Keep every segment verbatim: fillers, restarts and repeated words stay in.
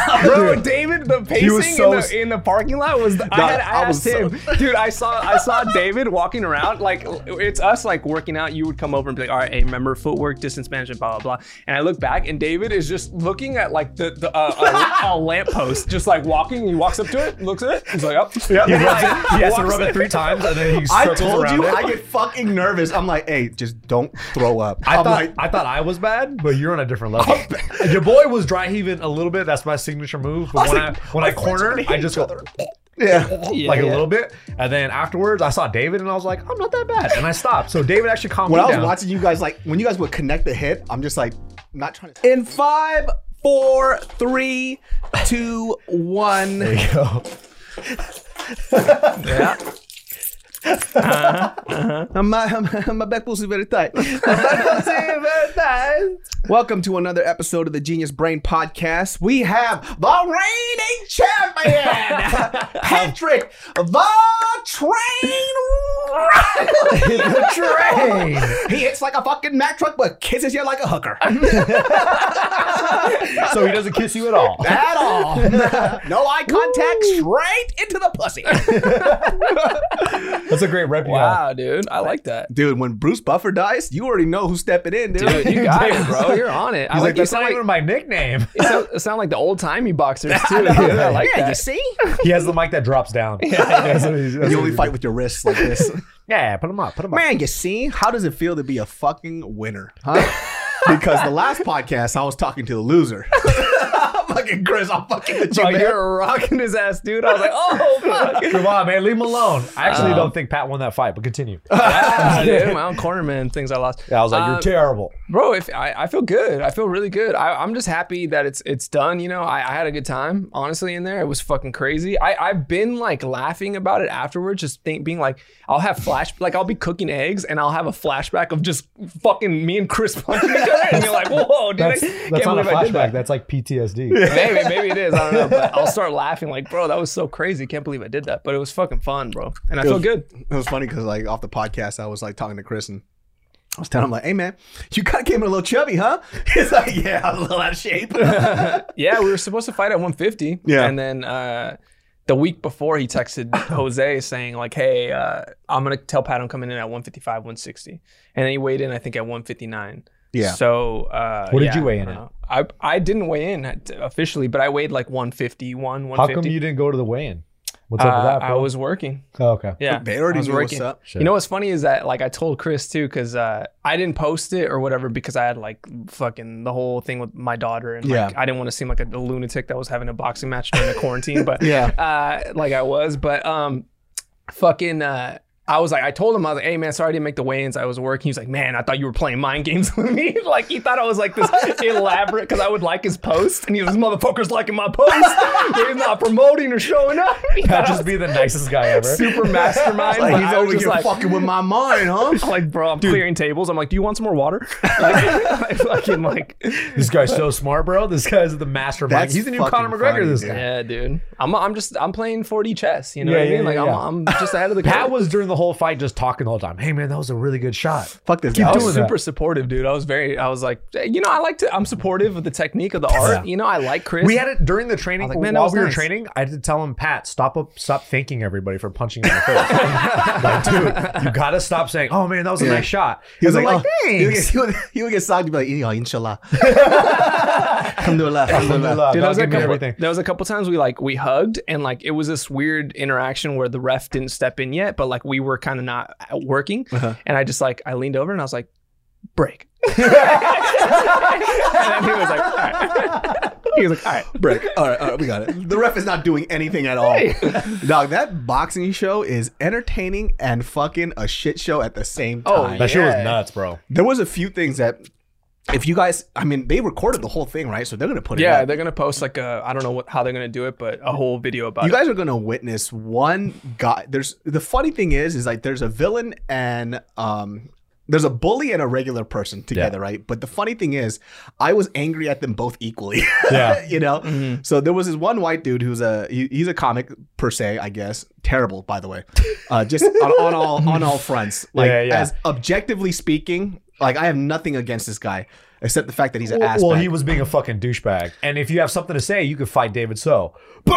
Bro, David, the pacing so in, the, in the parking lot was. The, I had I asked was him, so- dude. I saw I saw David walking around like it's us like working out. You would come over and be like, all right, hey, remember footwork, distance management, blah blah blah. And I look back and David is just looking at like the the uh, a, a lamppost, just like walking. He walks up to it, looks at it. He's like, oh, Yep. yeah. He, rubs it, he has to Walks rub it three times and then he I circles told around you, it. I get fucking nervous. I'm like, hey, just don't throw up. I I'm thought like, I thought I was bad, but you're on a different level. Your boy was dry heaving a little bit. That's my signature move. But when I when I corner, I just go yeah. Yeah, like a yeah. little bit, and then afterwards I saw David and I was like, I'm not that bad, and I stopped. So David actually calmed When me I was down. watching you guys, like when you guys would connect the hit, I'm just like, not trying to. In five, four, three, two, one. There you go. yeah. My, my, my back pussy very tight. My back pussy very tight. Welcome to another episode of the Genius Brain Podcast. We have the reigning champion, Patrick the Train The train. He hits like a fucking Mack truck, but kisses you like a hooker. So he doesn't kiss you at all. At all. No eye contact, straight into the pussy. That's a great rep. you Wow, dude, I like that. Dude, when Bruce Buffer dies, you already know who's stepping in, dude. Dude, you got it, bro. You're on it. I He's like, like, you that's sound not like even my nickname. you sound, you sound like the old timey boxers too. Dude. I like yeah, that. you see? He has the mic that drops down. That's what he's- that's You what only he's- fight with your wrists like this. Yeah, put him up. Put him up. Man, you see? How does it feel to be a fucking winner? Huh? Because the last podcast, I was talking to the loser. Fucking Chris, I'm fucking with you, Bro, man. you're rocking his ass, dude. I was like, oh, fuck. Come on, man. Leave him alone. I actually Um, don't think Pat won that fight, but continue. Ah, dude, my own cornerman things I lost. Yeah, I was like, you're Um, terrible. Bro, if I, I feel good. I feel really good. I, I'm just happy that it's it's done. You know, I, I had a good time, honestly, in there. It was fucking crazy. I, I've been like laughing about it afterwards, just think, being like, I'll have flash, like I'll be cooking eggs and I'll have a flashback of just fucking me and Chris punching each other. And you're like, whoa, dude. That's, I that's can't not a believe I did flashback. that. That's like P T S D. Maybe, maybe it is. I don't know. But I'll start laughing like, bro, that was so crazy. Can't believe I did that. But it was fucking fun, bro. And I It feel was- good. It was funny because like off the podcast, I was like talking to Chris and I was telling him like, hey man, you kind of came in a little chubby, huh? He's like, yeah, I was a little out of shape. Yeah, we were supposed to fight at one fifty. Yeah. And then uh, the week before, he texted Jose saying like, hey, uh, I'm going to tell Pat I'm coming in at one fifty-five, one sixty. And then he weighed in, I think, at one fifty-nine. Yeah. So uh, What did yeah, you weigh in I at? don't know. I, I didn't weigh in at, officially, but I weighed like one fifty-one, one How fifty. come you didn't go to the weigh-in? What's up with Uh, that, I bro? was working. Oh, okay. Yeah. They already I was knew what's working. up. Shit. You know what's funny is that like I told Chris too, because uh, I didn't post it or whatever because I had like fucking the whole thing with my daughter and like Yeah. I didn't want to seem like a, a lunatic that was having a boxing match during the quarantine, but Yeah. uh, like I was, but um, fucking. Uh, I was like, I told him, I was like, hey man, sorry I didn't make the weigh-ins. I was working. He was like, man, I thought you were playing mind games with me. Like he thought I was like this elaborate because I would like his post, and he was motherfuckers liking my post. He's not promoting or showing up. He thought Pat I just was be the nicest guy ever. super mastermind. Like but he's I was over just here like, fucking with my mind, huh? I'm like, bro, I'm clearing tables. I'm like, do you want some more water? Like, I fucking like, This guy's so smart, bro. This guy's the master of mind. That's He's the new fucking Conor McGregor. funny, This dude. guy. yeah, dude. I'm I'm just I'm playing four D chess. You know Yeah, what I yeah, mean? Like yeah, I'm yeah. I'm just ahead of the Pat curve. was during the whole fight just talking the whole time. Hey man, that was a really good shot. Fuck this Keep guy. I doing was that. super supportive, dude. I was very. I was like, you know, I like to. I'm supportive of the technique of the art. Yeah. You know, I like Chris. We had it during the training. I was like, man, that while was we were nice. training, I had to tell him, Pat, stop up, stop thanking everybody for punching in the face. Like, dude, you gotta stop saying, "Oh man, that was a Yeah. nice shot." He was And like, I'm oh, he would thanks. get, he would, he would get socked. He'd be like, yeah, inshallah. Alhamdulillah. Alhamdulillah. Alhamdulillah. Dude, there God was, a give me couple, everything. there was a couple times we like we hugged and like it was this weird interaction where the ref didn't step in yet, but like we were kind of not working, Uh-huh. and I just like I leaned over and I was like, break. And then he was like, all right. He was like, all right. Break. All right, all right, we got it. The ref is not doing anything at all. Dog, that boxing show is entertaining and fucking a shit show at the same Oh, time. That shit was Yeah. nuts, bro. There was a few things that, if you guys, I mean, they recorded the whole thing, right? So they're gonna put it. Yeah, up. they're gonna post like a I don't know what, how they're gonna do it, but a whole video about You it. guys are gonna witness one guy. There's the funny thing is, is like there's a villain and um. There's a bully and a regular person together, Yeah. right? But the funny thing is, I was angry at them both equally. Yeah. you know. Mm-hmm. So there was this one white dude who's a he, he's a comic per se, I guess. Terrible, by the way. Uh, just on, on all on all fronts. Like Yeah, yeah. as objectively speaking, like I have nothing against this guy. except the fact that he's an Well, ass. well, bag. he was being a fucking douchebag. And if you have something to say, you could fight David So. Boom!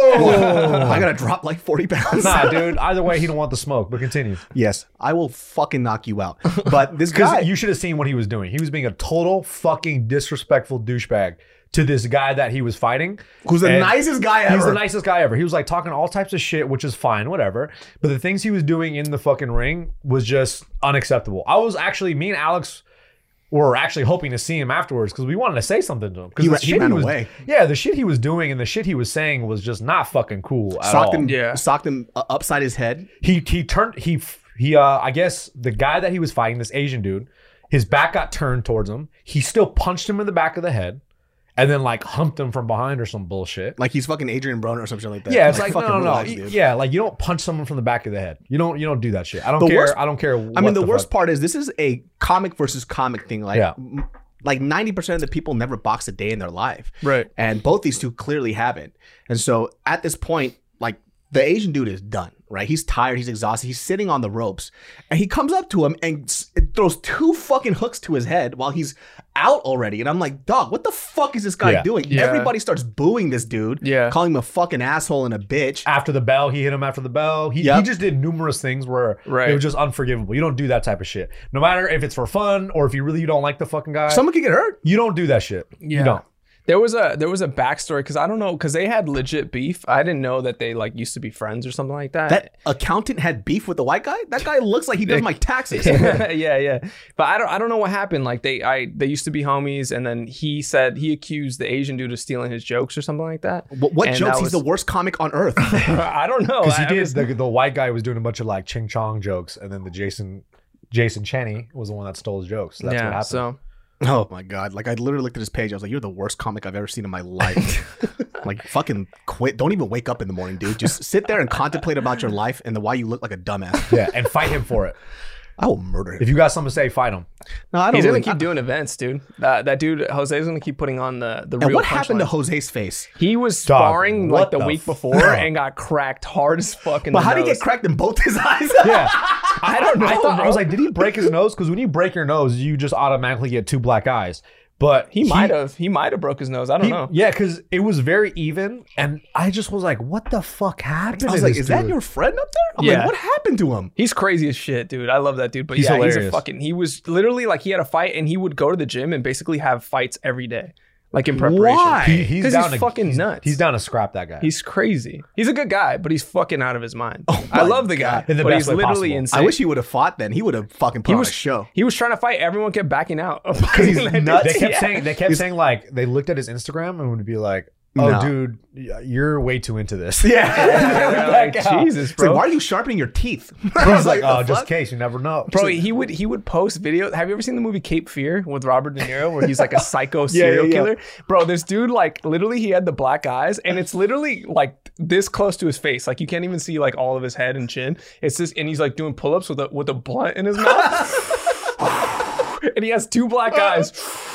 I gotta drop like forty pounds. Nah, dude. Either way, he don't want the smoke. But continue. Yes, I will fucking knock you out. But this Because guy, you should have seen what he was doing. He was being a total fucking disrespectful douchebag to this guy that he was fighting. who's the And nicest guy ever. He's the nicest guy ever. He was like talking all types of shit, which is fine, whatever. But the things he was doing in the fucking ring was just unacceptable. I was actually, me and Alex were actually hoping to see him afterwards because we wanted to say something to him. Because He the ra- he shit ran was, away. Yeah, the shit he was doing and the shit he was saying was just not fucking cool at socked all. him, Yeah. socked him uh, upside his head. He he turned he he uh I guess the guy that he was fighting, this Asian dude, his back got turned towards him. He still punched him in the back of the head, and then like humped him from behind or some bullshit. Like he's fucking Adrian Broner or something like that. Yeah, it's like, no, fucking no, no. relax, Y- dude. Yeah, like you don't punch someone from the back of the head. You don't you don't do that shit. I don't The care. worst- I don't care. I what mean, the, worst fuck. part is this is a comic versus comic thing. Like, Yeah. m- like ninety percent of the people never box a day in their life. Right. And both these two clearly haven't. And so at this point, like the Asian dude is done, right? He's tired. He's exhausted. He's sitting on the ropes. And he comes up to him and s- it throws two fucking hooks to his head while he's out already. And I'm like, dog, what the fuck is this guy Yeah. doing? Yeah. Everybody starts booing this dude. Yeah. Calling him a fucking asshole and a bitch. After the bell, he hit him after the bell. He, Yep. he just did numerous things where Right. it was just unforgivable. You don't do that type of shit. No matter if it's for fun or if you really don't like the fucking guy. Someone could get hurt. you don't do that shit. Yeah. You don't. There was a there was a backstory because I don't know because they had legit beef. I didn't know that they like used to be friends or something like that. That accountant had beef with the white guy? That guy looks like he does my taxes. yeah, yeah. But I don't I don't know what happened. Like they I they used to be homies, and then he said he accused the Asian dude of stealing his jokes or something like that. What, what And jokes? that He's was- the worst comic on earth. I don't know. Because he I- I did. was- The, the white guy was doing a bunch of like ching chong jokes, and then the Jason Jason Cheney was the one that stole his jokes. So that's yeah. what happened. So Oh my god! Like I literally looked at his page. I was like, "You're the worst comic I've ever seen in my life." Like fucking quit. Don't even wake up in the morning, dude. Just sit there and contemplate about your life and the why you look like a dumbass. Yeah, and fight him for it. I will murder him. If you got something to say, fight him. No, I don't. he's really, gonna keep doing events, dude. That that dude Jose's gonna keep putting on the the And real. what happened to punchlines. Jose's face? He was Dog, sparring what like the, the week before fuck? and got cracked hard as fuck in But the how did he nose. get cracked in both his eyes? Yeah. I don't know. I thought I bro. was like, did he break his nose? Because when you break your nose, you just automatically get two black eyes. But he might have. He might have broke his nose. I don't he- know. Yeah, because it was very even, and I just was like, "What the fuck happened?" I was to like, this "Is that dude? your friend up there?" I'm Yeah. like, "What happened to him?" He's crazy as shit, dude. I love that dude. But He's yeah, he's a hilarious. fucking. He was literally like he had a fight and he would go to the gym and basically have fights every day, like in preparation. Why? He- he's 'Cause down he's to fucking he's, nuts. He's down to scrap that guy. He's crazy. He's a good guy, but he's fucking out of his mind. I my love the guy, God. In the but best he's way literally possible. insane. I wish he would have fought. Then he would have fucking put he on was a show. He was trying to fight. Everyone kept backing out. he's nuts. they kept Yeah. saying they kept saying like they looked at his Instagram and would be like, "Oh, No. dude, y- you're way too into this." Yeah. Yeah, like, Jesus, It's like, bro. why are you sharpening your teeth? I was like, the "Oh, just fuck? in case, you never know." Bro, he would he would post videos. Have you ever seen the movie Cape Fear with Robert De Niro, where he's like a psycho Yeah, serial yeah, yeah. killer? Bro, this dude like literally he had the black eyes, and it's literally like this close to his face. Like you can't even see like all of his head and chin. It's just and he's like doing pull ups with a with a blunt in his mouth, and he has two black eyes.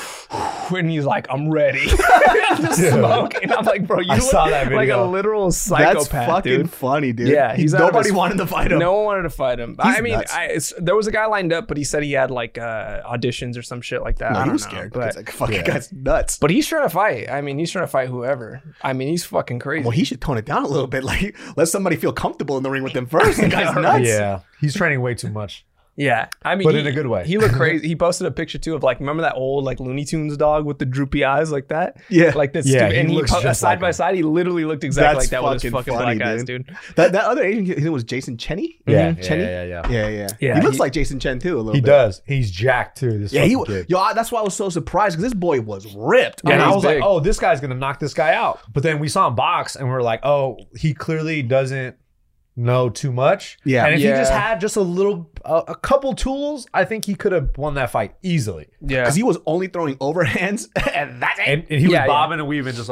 And he's like, I'm ready. Just smoke. And I'm like, bro, you I look saw that like a video. literal psychopath, That's fucking dude. funny, dude. Yeah, He- he's out of nobody his- wanted to fight him. No one wanted to fight him. He's I mean, nuts. I, it's, there was a guy lined up, but he said he had like uh, auditions or some shit like that. No, I he don't was know, scared. but, It's like fucking Yeah. guy's nuts. but he's trying to fight. I mean, he's trying to fight whoever. I mean, he's fucking crazy. Well, he should tone it down a little bit. Like, let somebody feel comfortable in the ring with him first. The guy's nuts. Yeah, he's training way too much. yeah, I mean, But he- in a good way. He looked crazy. He posted a picture too of like, remember that old like Looney Tunes dog with the droopy eyes like that? Yeah. like this. Yeah, stupid, he and he looks po- just side like by him. side, he literally looked exactly That's like that with his fucking fucking funny, black eyes, dude. dude. That that other Asian kid, his name was Jason Cheney. Yeah, Mhm. yeah, Cheney? yeah, yeah, yeah. Yeah, yeah. Yeah, he looks he- like Jason Chen too a little He bit. does. He's jacked too. This Yeah, he fucking kid. yo. I- That's why I was so surprised because this boy was ripped. Yeah, and I he's was big. like, oh, this guy's gonna knock this guy out. But then we saw him box, and we are like, oh, he clearly doesn't know too much. Yeah. and if Yeah. he just had just a little, uh, a couple tools, I think he could have won that fight easily. Yeah, because he was only throwing overhands, and that's it. And, and he was Yeah, yeah. bobbing and weaving just like this.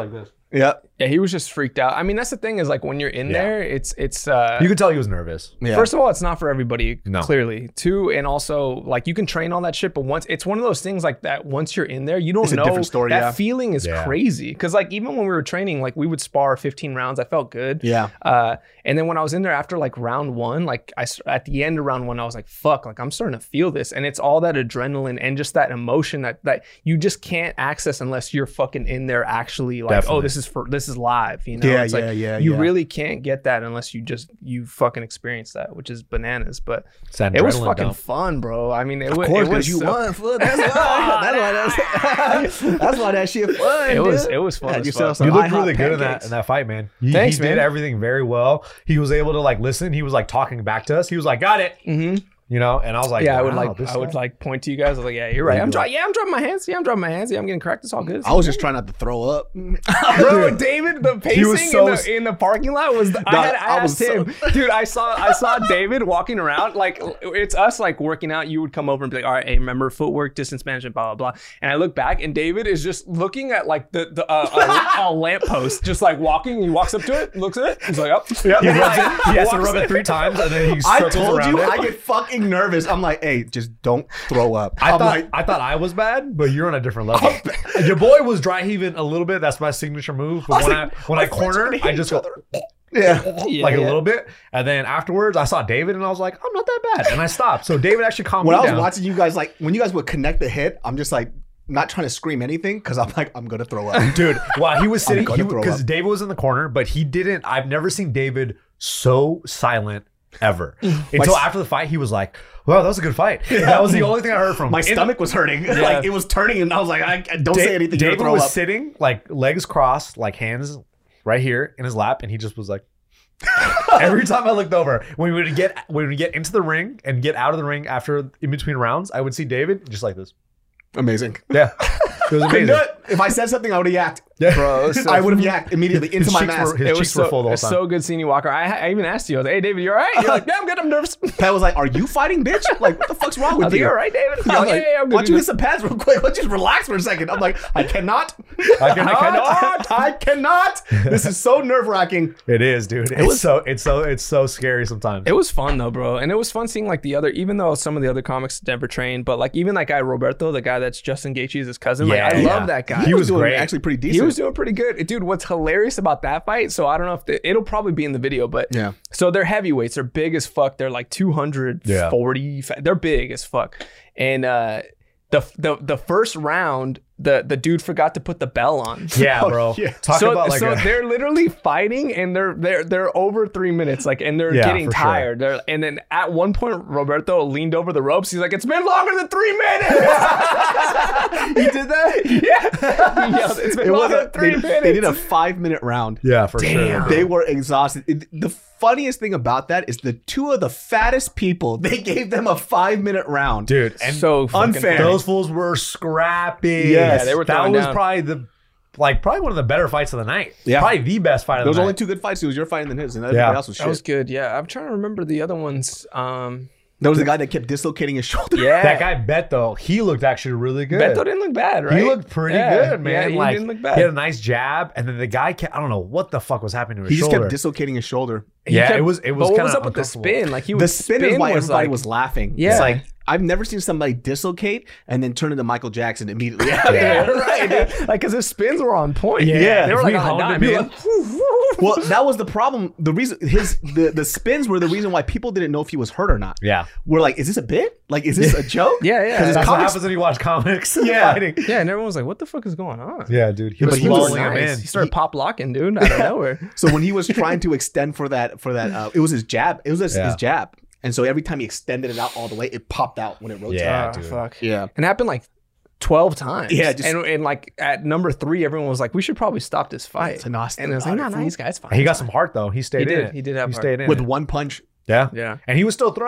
Yep. Yeah, he was just freaked out. I mean, that's the thing is like when you're in Yeah. there, it's it's. uh You could tell he was nervous. Yeah. First of all, it's not for everybody, No. clearly. Two, and also like you can train all that shit, but once it's one of those things like that. Once you're in there, you don't It's a know. different story, that yeah. feeling is Yeah. crazy because like even when we were training, like we would spar fifteen rounds. I felt good. Yeah. Uh, and then when I was in there after like round one, like I s- at the end of round one, I was like, "Fuck!" Like I'm starting to feel this, and it's all that adrenaline and just that emotion that that you just can't access unless you're fucking in there actually. Like, Definitely. oh, this is for this is live. You know, Yeah, it's yeah, like yeah, you yeah. really can't get that unless you just you fucking experience that, which is bananas. But It's that it was adrenaline fucking dump. fun, bro. I mean, it, Of wa- course, it was because you so- won. Fool. That's why. That's why. That's, that's why that shit fun. It was dude. it was fun. Had as yourself fuck. some You looked IHOP really good in that pancakes. in that fight, man. He, Thanks, he man. did everything very well. He was able to like listen. He was like talking back to us. He was like, "Got it," Mhm. you know. And I was like, Yeah, I would wow, like this I would guy- like point to you guys. I was like, yeah, you're right. I'm dry. Yeah, I'm dropping my hands. Yeah, I'm dropping my hands. Yeah, I'm getting cracked. It's all good. It's I all was good. just trying not to throw up. Bro, David, the pacing was so in, the, in the parking lot was. I, Dog, had, I I was asked him, dude. I saw I saw David walking around like it's us like working out. You would come over and be like, all right, hey, remember footwork, distance management, blah blah blah. And I look back and David is just looking at like the the uh, a, a lamppost, just like walking. He walks up to it, looks at it. He's like, oh, Yeah, he, And, rubs like, it, he has to walks rub it in. three times, and then he I circles told around you it. I get fucking nervous. I'm like, hey, just don't throw up. I I'm thought like, I thought I was bad, but you're on a different level. Your boy was dry heaving a little bit. That's my signature move. But I was when like, I when my I friends are corner, gonna I hate just each go yeah. Yeah, like a yeah. little bit, and then afterwards I saw David, and I was like, I'm not that bad, and I stopped. So David actually calmed When me I was down. watching you guys, like when you guys would connect the hit, I'm just like not trying to scream anything because I'm like, I'm gonna throw up. Dude, while he was sitting, gonna throw because up. David was in the corner, but he didn't. I've never seen David so silent ever. Until s- after the fight, he was like, "Wow, that was a good fight." That was the only thing I heard from him. My In- stomach was hurting. like it was turning, and I was like, I, I don't Da- say anything. You're David gonna throw was up. sitting like legs crossed, like hands right here in his lap, and he just was like. Every time I looked over, when we would get when we get into the ring and get out of the ring after in between rounds, I would see David just like this. Amazing. Yeah, it was Couldn't amazing. do it. If I said something, I would have yacked. Yeah. Bro, so- I would have yacked immediately into His my cheeks mask. were- his it was cheeks so, were full the whole it's time. so good seeing you walk around. I, I even asked you, I was like, hey, David, you all right? You're like, yeah, I'm good. I'm nervous. Pat was like, "Are you fighting, bitch? Like, what the fuck's wrong I with was like, you?" you all right, David? I'm You're like, like, yeah, yeah, I'm why don't good. you hit some pads real quick? Let's just relax for a second. I'm like, I cannot. I cannot. cannot. I cannot. This is so nerve wracking. It is, dude. It's was- so it's so it's so scary sometimes. It was fun though, bro, and it was fun seeing like the other, even though some of the other comics never trained, but like even that guy Roberto, the guy that's Justin Gaethje's cousin, like I Yeah. love that guy. He was doing great. actually pretty He decent. was doing pretty good, dude. What's hilarious about that fight? So I don't know if the, it'll probably be in the video, but Yeah. So they're heavyweights. They're big as fuck. They're like two hundred forty. They're big as fuck. And uh, the the the first round, the the dude forgot to put the bell on. Yeah, bro. yeah. Talk so about like so a, they're literally fighting and they're they're they're over three minutes like and they're Yeah, getting for sure. tired. They're, and then at one point Roberto leaned over the ropes. He's like, "It's been longer than three minutes." He did that? Yeah, he yelled, "It's been It was longer a, than three they, minutes." they did a five minute round. yeah, for Damn. sure. They were exhausted. It- the funniest thing about that is the two of the fattest people, they gave them a five minute round. Dude, and so fucking unfair. funny. those fools were scrappy. Yes. Yeah, they were That throwing was down. probably the like probably one of the better fights of the night. Yeah. Probably the best fight of There was the only night. two good fights. It was your fight and then his, and everybody Yeah. else was shit. That was good. Yeah, I'm trying to remember the other ones. Um, there was a guy that kept dislocating his shoulder. yeah, That guy Beto, he looked actually really good. Beto didn't look bad, right? He looked pretty Yeah, good, man. Yeah, he like, didn't look He bad. had a nice jab, and then the guy kept, I don't know what the fuck was happening to his He just shoulder. kept dislocating his shoulder. He yeah, kept- it was it was But what kind was of up with the uncomfortable. spin? Like he was The spin, is why was everybody like, was laughing. Yeah. It's like, I've never seen somebody dislocate and then turn into Michael Jackson immediately. after. Yeah, right, dude. Like, because his spins were on point. Yeah, they were if like we on a honed dime. him He in- was like, Well, that was the problem. The reason his the, the spins were the reason why people didn't know if he was hurt or not. Yeah. We're like, is this a bit? Like, is this a joke? Yeah, yeah. 'Cause his That's what comics- happens when you watch comics. Yeah. fighting. yeah, and everyone was like, "What the fuck is going on?" Yeah, dude. He But was he was lulling him nice. in. He started pop locking, dude, out of nowhere. So when he was trying to extend for that, for that, uh, it was his jab. It was his, Yeah. his jab. And so every time he extended it out all the way, it popped out when it rotated. Yeah, Ah, dude. fuck. Yeah. And it happened like twelve times. Yeah, just- and, and like at number three, everyone was like, "We should probably stop this fight." To not and it was like, "No, no, he's guy's fine." He got he's some fine." heart though. He stayed He in did. it. He did have He heart. stayed in With it. one punch. Yeah. Yeah. And he was still throwing.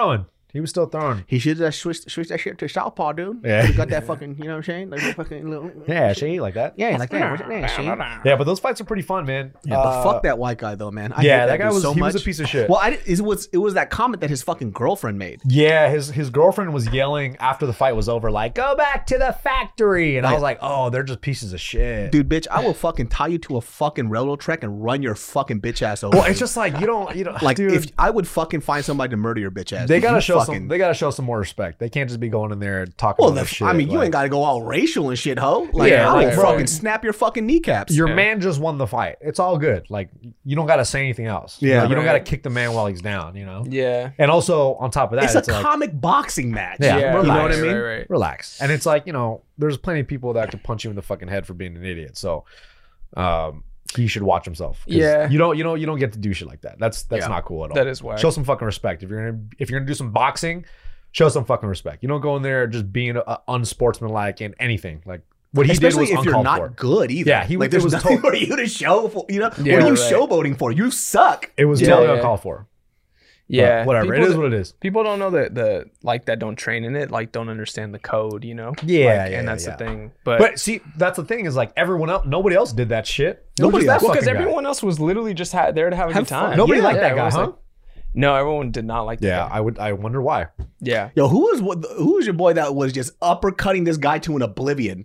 He was still throwing. He should have switched, switched that shit to southpaw, dude. Yeah. He got that fucking, you know what I'm saying? Like fucking little. Yeah, she like that. Yeah, like that. Yeah, she. Yeah, but those fights are pretty fun, man. Yeah, but Uh, fuck that white guy though, man. I yeah, hate that guy dude was so he much. was a piece of shit. Well, I did, it was it was that comment that his fucking girlfriend made. Yeah, his his girlfriend was yelling after the fight was over, like, "Go back to the factory," and I was like, "Oh, they're just pieces of shit." Dude, bitch, I will fucking tie you to a fucking railroad track and run your fucking bitch ass over. Well, it's just like you don't, you don't, like dude. if I would fucking find somebody to murder your bitch ass. They dude, gotta you show fucking, some. They gotta show some more respect. They can't just be going in there and talking. Well, about the, shit. I mean, you like, ain't got to go all racial and shit, ho. Like, Yeah, I will like, fucking bro. snap your fucking kneecaps. Your Yeah. man just won the fight. It's all good. Like you don't gotta say anything else. Yeah, Like, you don't right. gotta kick the man while he's down. You know. Yeah. And also on top of that, it's, it's, a like comic boxing match. Yeah, Yeah. relax. You know what I right, mean? Right, right. relax. And it's like you know, there's plenty of people that could punch you in the fucking head for being an idiot. So, um, he should watch himself. 'Cause Yeah. You don't. You know. You don't get to do shit like that. That's that's Yeah. not cool at all. That is whack. Show some fucking respect. If you're gonna if you're gonna do some boxing, show some fucking respect. You don't go in there just being uh, unsportsmanlike in anything. Like what he Especially did was if you're uncalled not for. good either. Yeah, he like was- there's it was nothing tot- for you to show for. You know, Yeah, what are you right. showboating for? You suck. It was You totally know? Yeah. uncalled for. Yeah. But whatever. People it is that- what it is. People don't know that the like that don't train in it, like don't understand the code, you know? Yeah, Like, yeah, and that's yeah. the thing. But, But see, that's the thing is like everyone else, nobody else did that shit. It was Nobody just else. that well, because fucking guy. everyone else was literally just ha- there to have a Have good time. fun. Nobody Yeah, liked that guy, everyone's huh? like- no, everyone did not like that Yeah, guy. I would. I wonder why. Yeah. Yo, who was what? Who was your boy that was just uppercutting this guy to an oblivion?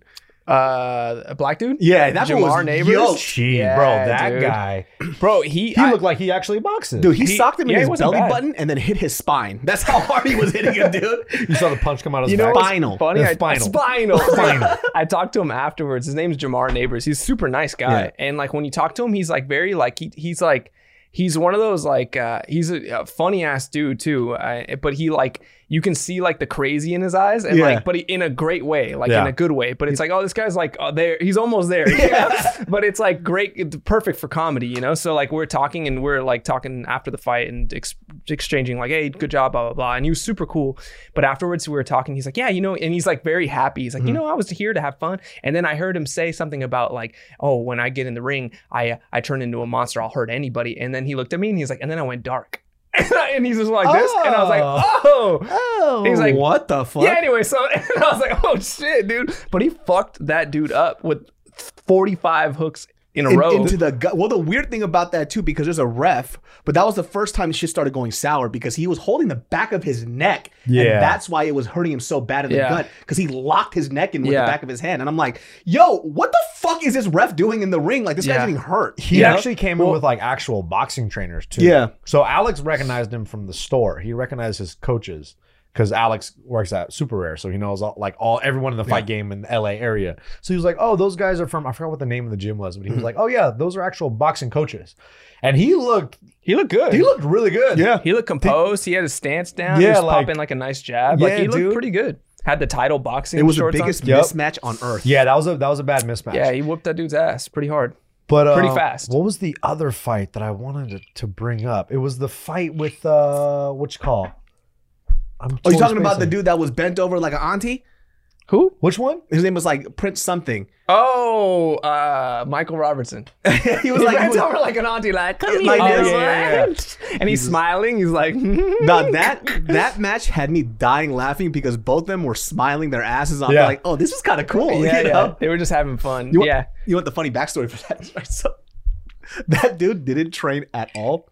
Uh, a black dude? Yeah, that one Jamar was Neighbors? yoked. Gee, Yeah, bro, that dude. guy. Bro, he He I- looked like he actually boxes. Dude, he, He- socked him yeah, in he his wasn't belly bad. button and then hit his spine. That's how hard he was hitting him, dude. you saw the punch come out of his You know back. what's Spinal. funny? The I, spinal. spinal. Spinal. I talked to him afterwards. His name's Jamar Neighbors. He's a super nice guy. Yeah. And like when you talk to him, he's like very like he he's like he's one of those like uh he's a, a funny ass dude too. Uh, but he like you can see like the crazy in his eyes and Yeah. like but he, in a great way, like Yeah. in a good way. But it's like, oh, this guy's like oh, there he's almost there. you know? But it's like great, it's perfect for comedy, you know? So like we're talking and we're like talking after the fight and ex- exchanging like, hey, good job, blah blah blah. And he was super cool. But afterwards we were talking, he's like, yeah, you know, and he's like very happy. He's like, you know, I was here to have fun. And then I heard him say something about like, oh, when I get in the ring, I I turn into a monster, I'll hurt anybody. And then he looked at me and he's like, and then I went dark. And he's just like this. And I was like, oh. Oh, He's like, what the fuck? Yeah, anyway, so and I was like, oh shit, dude. But he fucked that dude up with forty-five hooks in a In- row. into the gut. Well, the weird thing about that too, because there's a ref, but that was the first time shit started going sour because he was holding the back of his neck, Yeah. and that's why it was hurting him so bad in the Yeah. gut because he locked his neck in with Yeah. the back of his hand, and I'm like, yo, what the fuck is this ref doing in the ring? Like this Yeah. guy's getting hurt. He Yeah. actually came in with like actual boxing trainers too. Yeah. So Alex recognized him from the store. He recognized his coaches because Alex works at Super Rare, so he knows all, like all everyone in the fight game in the L A area. So he was like, "Oh, those guys are from." I forgot what the name of the gym was, but he was like, "Oh yeah, those are actual boxing coaches." And he looked, he looked good. he looked really good. Yeah. He looked composed. He had his stance down. Yeah, he was like- popping like a nice jab. Like Yeah, he looked dude. pretty good. Had the title boxing. It was the shorts on. biggest Yep. mismatch on earth. yeah. That was a that was a bad mismatch. Yeah, he whooped that dude's ass pretty hard. But uh, Pretty fast. What was the other fight that I wanted to, to bring up? It was the fight with uh, what you call? I'm Oh, you totally talking about the spacing. dude that was bent over like an auntie? Who? Which one? His name was like Prince something. Oh, uh, Michael Robertson. he was He like, bent over like an auntie, like, come Like here, this. man. Yeah, yeah, And he's smiling. He's like, Now that that match had me dying laughing because both of them were smiling their asses off. Yeah. They're like, oh, this is kind of cool. yeah, you yeah. know? They were just having fun. You want, yeah. You want the funny backstory for that? Right? So that dude didn't train at all,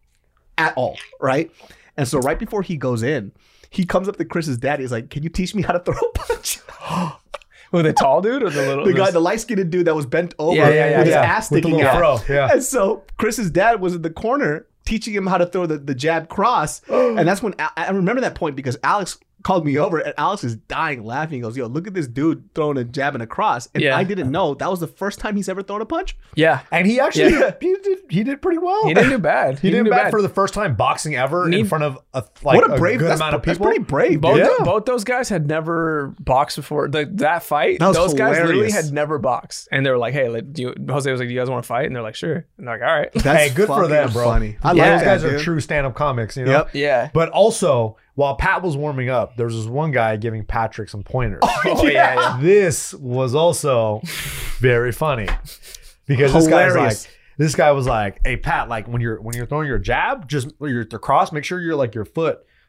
at all, right? And so right before he goes in, he comes up to Chris's dad. He's like, "Can you teach me how to throw a punch?" Who, the tall dude or the little? the guy, this- the light skinned dude that was bent over Yeah, yeah, yeah, with his yeah. ass With the sticking little out. fro, yeah. And so Chris's dad was in the corner teaching him how to throw the, the jab cross. And that's when I, I remember that point because Alex called me over and Alex is dying laughing. He goes, "Yo, look at this dude throwing a jab and a cross." And Yeah. I didn't know that was the first time he's ever thrown a punch. Yeah. And he actually Yeah. he did he did pretty well. He didn't do bad. He, didn't do bad for the first time boxing ever in Need- front of a like What a brave good that's, amount of that's people. pretty brave. Both, dude. Yeah. both those guys had never boxed before. The, that fight, That was those guys literally hilarious. had never boxed. And they were like, hey, like, do you, Jose was like, do you guys want to fight? And they're like, sure. And they're like, all right. That's Hey, good for fucking them, bro. Funny. I yeah, like those that, guys are dude. true stand-up comics, you know. Yep. Yeah. But also, while Pat was warming up, there was this one guy giving Patrick some pointers. Oh, yeah, yeah. This was also very funny because this guy's Hilarious. like, this guy was like, "Hey Pat, like when you're when you're throwing your jab, just your the cross, make sure you're like your foot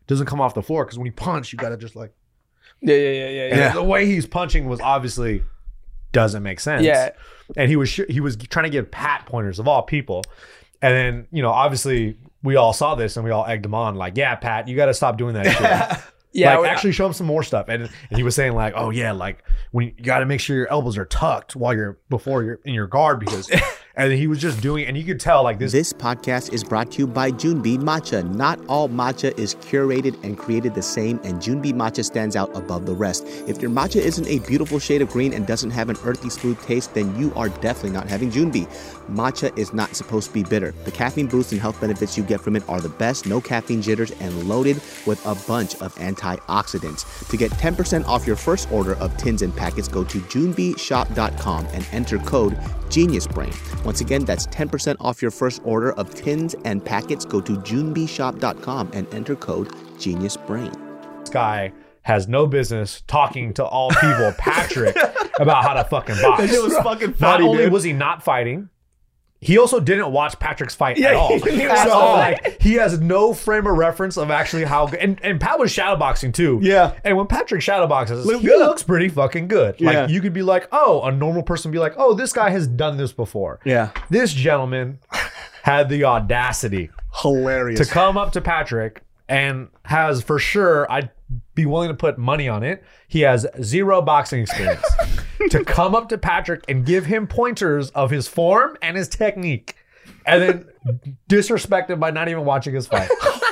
doesn't come off the floor because when you punch, you gotta just like. Yeah, yeah, yeah, yeah, And yeah. the way he's punching was obviously doesn't make sense. Yeah. And he was sh- he was trying to give Pat pointers of all people, and then you know obviously we all saw this and we all egged him on like, yeah, Pat, you got to stop doing that shit. Yeah, like I- actually show him some more stuff. And, and he was saying like, oh yeah, like when you, you got to make sure your elbows are tucked while you're before you're in your guard because, and he was just doing, and you could tell like this. This podcast is brought to you by Junbi Matcha. Not all matcha is curated and created the same, and Junbi Matcha stands out above the rest. If your matcha isn't a beautiful shade of green and doesn't have an earthy, smooth taste, then you are definitely not having Junbi. Matcha is not supposed to be bitter. The caffeine boost and health benefits you get from it are the best, no caffeine jitters, and loaded with a bunch of antioxidants. To get ten percent off your first order of tins and packets, go to junbi shop dot com and enter code GeniusBrain. Once again, that's ten percent off your first order of tins and packets. Go to junbi shop dot com and enter code GeniusBrain. This guy has no business talking to all people, Patrick, about how to fucking box. That shit was fucking Not funny, only dude. was he not fighting, he also didn't watch Patrick's fight Yeah, at all. he didn't even So watch like, he has no frame of reference of actually how good. And, and Pat was shadowboxing too. Yeah. And when Patrick shadowboxes, Look he good. looks pretty fucking good. Yeah. Like you could be like, oh, a normal person would be like, oh, this guy has done this before. Yeah. This gentleman had the audacity Hilarious. to come up to Patrick and has for sure, I'd be willing to put money on it, he has zero boxing experience. To come up to Patrick and give him pointers of his form and his technique, and then disrespect him by not even watching his fight.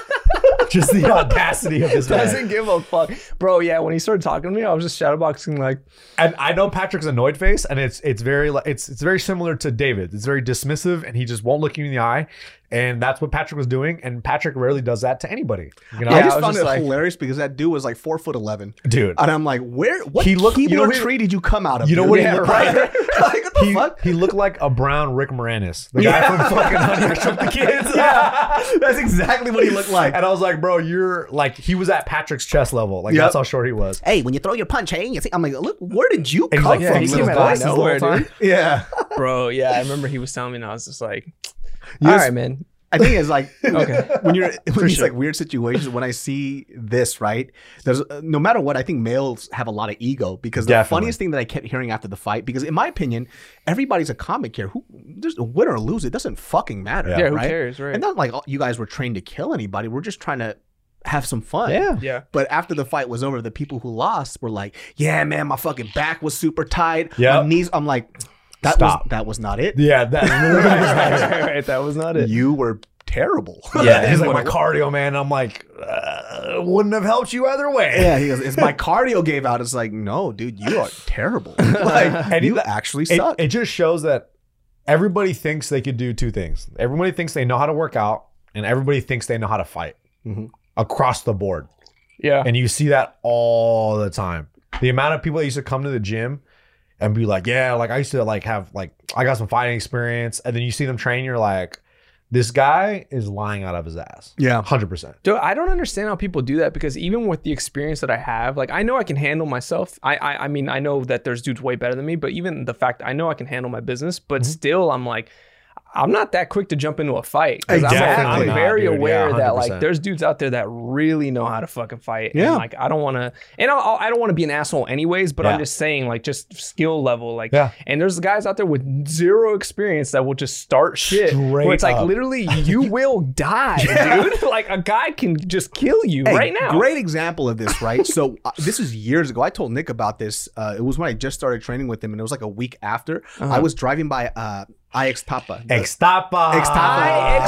Just the audacity of this man. Doesn't give a fuck, bro. Yeah, when he started talking to me, I was just shadowboxing like, And I know Patrick's annoyed face, and it's it's very li- it's it's very similar to David. It's very dismissive, and he just won't look you in the eye. And that's what Patrick was doing. And Patrick rarely does that to anybody. You know, I Yeah, just I was found just it like- hilarious because that dude was like four foot eleven, dude. and I'm like, where? What He looked- you Keebler know what he- tree did you come out of? You know dude? what he Yeah, looked right? like? Like, what the He, fuck? he looked like a brown Rick Moranis, the guy from fucking Honey I Shrunk the Kids. Yeah, that's exactly what he looked like. And I was like, bro, you're like, he was at Patrick's chest level. Like, Yep. that's how short he was. Hey, when you throw your punch, hey, you think I'm like, look, where did you And he's come like, from? yeah, he little came out boy? of nowhere, dude. Yeah, bro. Yeah, I remember he was telling me, and I was just like, Yes. all right, man. I think it's like Okay. when you're when these sure. like weird situations. When I see this, right, there's uh, no matter what. I think males have a lot of ego because the Definitely. funniest thing that I kept hearing after the fight, because in my opinion, everybody's a comic here. Who there's a win or lose, it doesn't fucking matter. Yeah, who right? cares, right? And not like all- you guys were trained to kill anybody. We're just trying to have some fun. Yeah. Yeah. But after the fight was over, the people who lost were like, "Yeah, man, my fucking back was super tight. Yep. My knees." I'm like, "That Stop. was that was not it. Yeah, that literally was right, right, right. That was not it. You were terrible." Yeah, he's like, What my it- cardio, man. I'm like, uh, wouldn't have helped you either way. Yeah, he goes, "It's my cardio gave out." It's like, no, dude, you are terrible. Like, And you he- actually It, suck. it just shows that everybody thinks they could do two things. Everybody thinks they know how to work out, and everybody thinks they know how to fight Mhm. across the board. Yeah. And you see that all the time. The amount of people that used to come to the gym and be like, yeah, like I used to like have like I got some fighting experience, and then you see them train, you're like, this guy is lying out of his ass. Yeah. one hundred percent. Dude, I don't understand how people do that because even with the experience that I have, like I know I can handle myself. I I, I mean, I know that there's dudes way better than me, but even the fact I know I can handle my business, but Mm-hmm. still I'm like, I'm not that quick to jump into a fight. 'Cause I'm, Definitely I'm not, very dude. aware Yeah, that like one hundred percent. there's dudes out there that really know how to fucking fight. Yeah. And like I don't want to, and I'll, I'll- I don't want to be an asshole anyways. But Yeah. I'm just saying, like, just skill level, like. Yeah. And there's guys out there with zero experience that will just start shit. Straight where it's like up. literally you will die, dude. Like a guy can just kill you Hey, right now. Great example of this, right? So uh, this is years ago. I told Nick about this. Uh, it was when I just started training with him, and it was like a week after. Uh-huh. I was driving by uh, I X Tapa. The- Extapa. Extapa.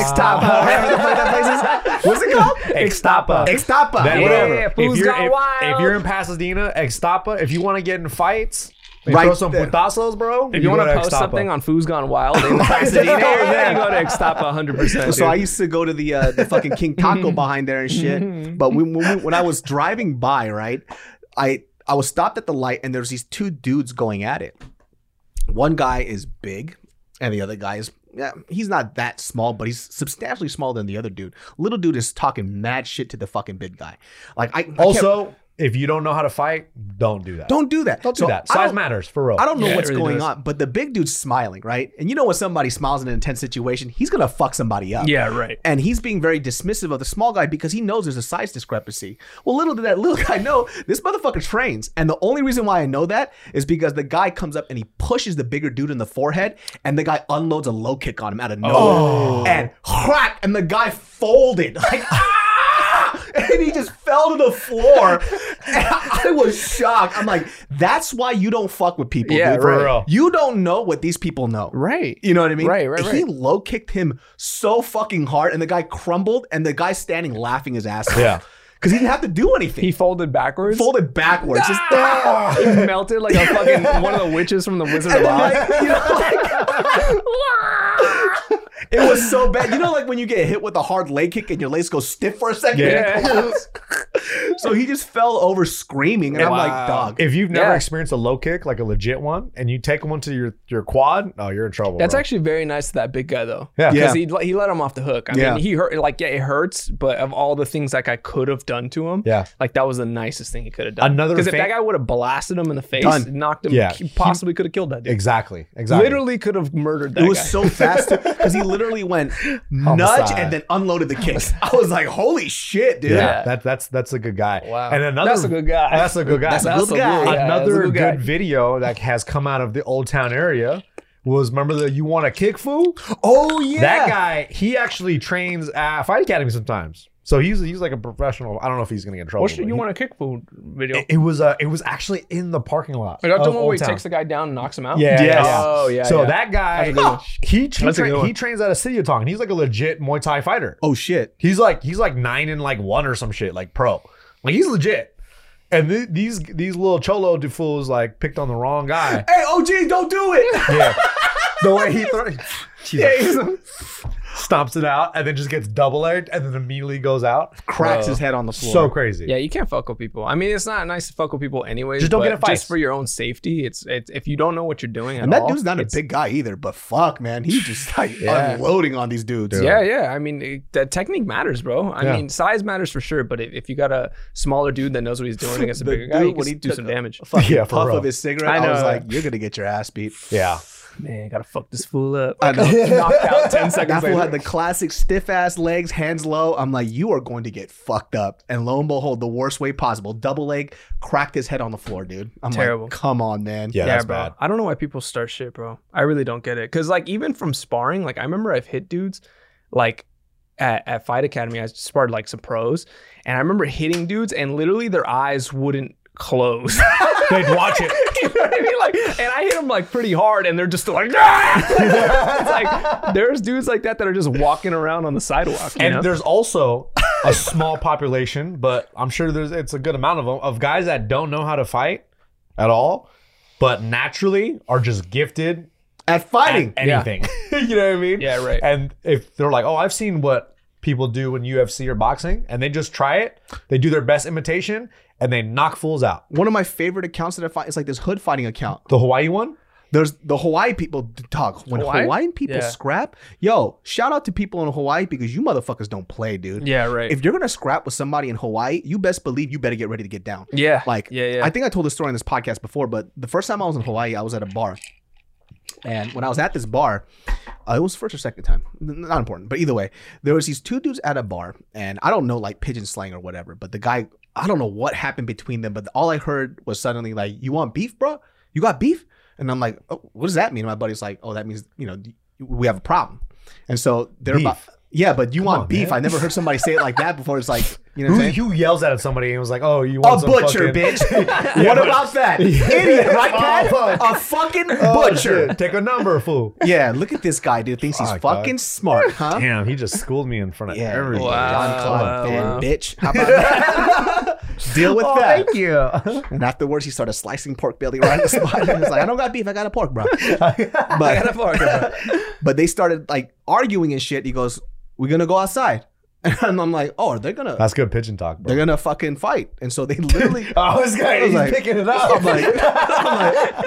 Extapa. What's it called? Extapa. Extapa. That- Yeah, whatever. food's If you're, gone if, wild. if you're in Pasadena, Extapa, if you want to get in fights, and Right throw some there. putazos, bro. If you, want go to post Extapa. something on Food's Gone Wild in Pasadena, area, you go to Extapa one hundred percent. So I used to go to the uh, the fucking King Taco behind there and shit. But when, when, we- when I was driving by, right, I I was stopped at the light and there's these two dudes going at it. One guy is big, and the other guy is yeah, he's not that small, but he's substantially smaller than the other dude. Little dude is talking mad shit to the fucking big guy. Like I I kept- Also, if you don't know how to fight, don't do that. Don't do that. Don't do So, that. I Size don't- matters for real. I don't know Yeah, it what's really going does. on, but the big dude's smiling, right? And you know when somebody smiles in an intense situation, he's gonna fuck somebody up. Yeah, right. And he's being very dismissive of the small guy because he knows there's a size discrepancy. Well, little did that little guy know, this motherfucker trains. And the only reason why I know that is because the guy comes up and he pushes the bigger dude in the forehead, and the guy unloads a low kick on him out of nowhere. And crack, and the guy folded. Like, and he just fell to the floor. And I was shocked. I'm like, that's why you don't fuck with people. Yeah, dude. For real. You don't know what these people know. Right. You know what I mean? Right, right, He right. low kicked him so fucking hard, and the guy crumbled, and the guy standing laughing his ass off. Yeah. Because he didn't have to do anything. He He folded backwards. folded backwards. Just, He melted like a fucking one of the witches from the Wizard of and then, Oz. like, you know, like, it was so bad. You know, like when you get hit with a hard leg kick and your legs go stiff for a second. Yeah. So he just fell over screaming, and I'm like, Wow. dog. If you've never Yeah. experienced a low kick, like a legit one, and you take one to your, your quad, oh, you're in trouble. That's bro. actually very nice to that big guy though. Yeah. Because Yeah. he he let him off the hook. I Yeah. mean, he hurt like yeah, it hurts, but of all the things like I could have done to him, Yeah. like that was the nicest thing he could have done. Another because if fa- that guy would have blasted him in the face, Done. knocked him, Yeah. he possibly could have killed that dude. Exactly. Exactly. Literally could have murdered that It was guy. so fast because he literally went nudge Homicide. and then unloaded the kick. I was like, holy shit, dude. Yeah, Yeah. That, that's that's a good guy. Wow. And another That's a good guy. That's a good guy. That's a That's good a guy. good- yeah, Another that's a good, good guy. video that has come out of the Old Town area was, remember the You Want to Kick Fool? Oh yeah. That guy, he actually trains at Fight Academy sometimes. So he's he's like a professional. I don't know if he's gonna get in trouble. What's the but you he- want to kick food video? It, it was uh it was actually in the parking lot. Is that the of one Old where he Town. takes the guy down and knocks him out? Yeah, yeah, Yes. yeah. Oh yeah. So yeah. that guy, That's a good one. he he, That's a tra- good one. he trains out of City of Tong. He's like a legit Muay Thai fighter. Oh shit. He's like he's like nine and like one or some shit, like pro. Like he's legit. And th- these these little cholo fools like picked on the wrong guy. Hey, O G, don't do it. Yeah, the way he throws, Yeah, he's- stomps it out and then just gets double legged and then immediately goes out. cracks Bro. his head on the floor. So crazy. Yeah, you can't fuck with people. I mean, it's not nice to fuck with people anyways. Just don't but get in fights. Just for your own safety. It's it's if you don't know what you're doing at And that all, dude's not a it's- big guy either, but fuck, man, he's just like Yeah. unloading on these dudes. Yeah, yeah. I mean, it, that technique matters, bro. I Yeah. mean, size matters for sure. But if, if you got a smaller dude that knows what he's doing against a The bigger guy, dude, you when can he do took some a- damage. A fucking Yeah, for puff real. of his cigarette. I, I was know. like, you're gonna get your ass beat. Yeah. Man, gotta fuck this fool up. I know. Knocked out ten That seconds fool later. had the classic stiff ass legs, hands low. I'm like, you are going to get fucked up. And lo and behold, the worst way possible. Double leg, cracked his head on the floor, dude. I'm Terrible. like, come on, man. Yeah, Yeah, that's bro. bad. I don't know why people start shit, bro. I really don't get it. Cause like even from sparring, like I remember I've hit dudes like at, at Fight Academy, I sparred like some pros, and I remember hitting dudes and literally their eyes wouldn't close. They'd watch it. You know what I mean? Like, and I hit them like pretty hard, and they're just like, ah! It's like there's dudes like that that are just walking around on the sidewalk. You And know? there's also a small population, but I'm sure there's it's a good amount of them, of guys that don't know how to fight at all, but naturally are just gifted At fighting. at anything. You know what I mean? Yeah, right. And if they're like, oh, I've seen what people do in U F C or boxing, and they just try it, they do their best imitation, and they knock fools out. One of my favorite accounts that I fight is like this hood fighting account. The Hawaii one? There's the Hawaii people talk. When Hawaii? Hawaiian people Yeah. scrap, yo, shout out to people in Hawaii because you motherfuckers don't play, dude. yeah, right. If you're gonna scrap with somebody in Hawaii, you best believe you better get ready to get down. yeah, Like, yeah, yeah. I think I told this story on this podcast before, but the first time I was in Hawaii, I was at a bar. And when I was at this bar, uh, it was first or second time. N- Not important. But either way, there was these two dudes at a bar. And I don't know, like, pigeon slang or whatever. But the guy, I don't know what happened between them. But all I heard was suddenly like, you want beef, bro? You got beef? And I'm like, oh, what does that mean? And my buddy's like, oh, that means, you know, we have a problem. And so they're Beef. about, yeah, but you want on, beef. man. I never heard somebody say it like that before. It's like, you know what I'm Who, saying? who yells at somebody and was like, oh, you want A some butcher, fucking- bitch. Yeah, what but- about that? Idiot, right, Oh, Pat? fuck. A fucking Oh, butcher. shit. Take a number, fool. Yeah, look at this guy, dude. Thinks he's Fuck, fucking dog. smart, huh? Damn, he just schooled me in front of Yeah, everybody. Wow. John Claude wow, Van wow. bitch. How about that? Deal with Oh, that. thank you. And afterwards, he started slicing pork belly right on the spot. And he was like, I don't got beef, I got a pork, bro. But, but they started like arguing and shit. He goes, we're gonna go outside. And I'm like, oh, are they gonna? That's good pigeon talk, bro. They're gonna fucking fight. And so they literally. Oh, this guy, he's like- picking it up. I'm like, I'm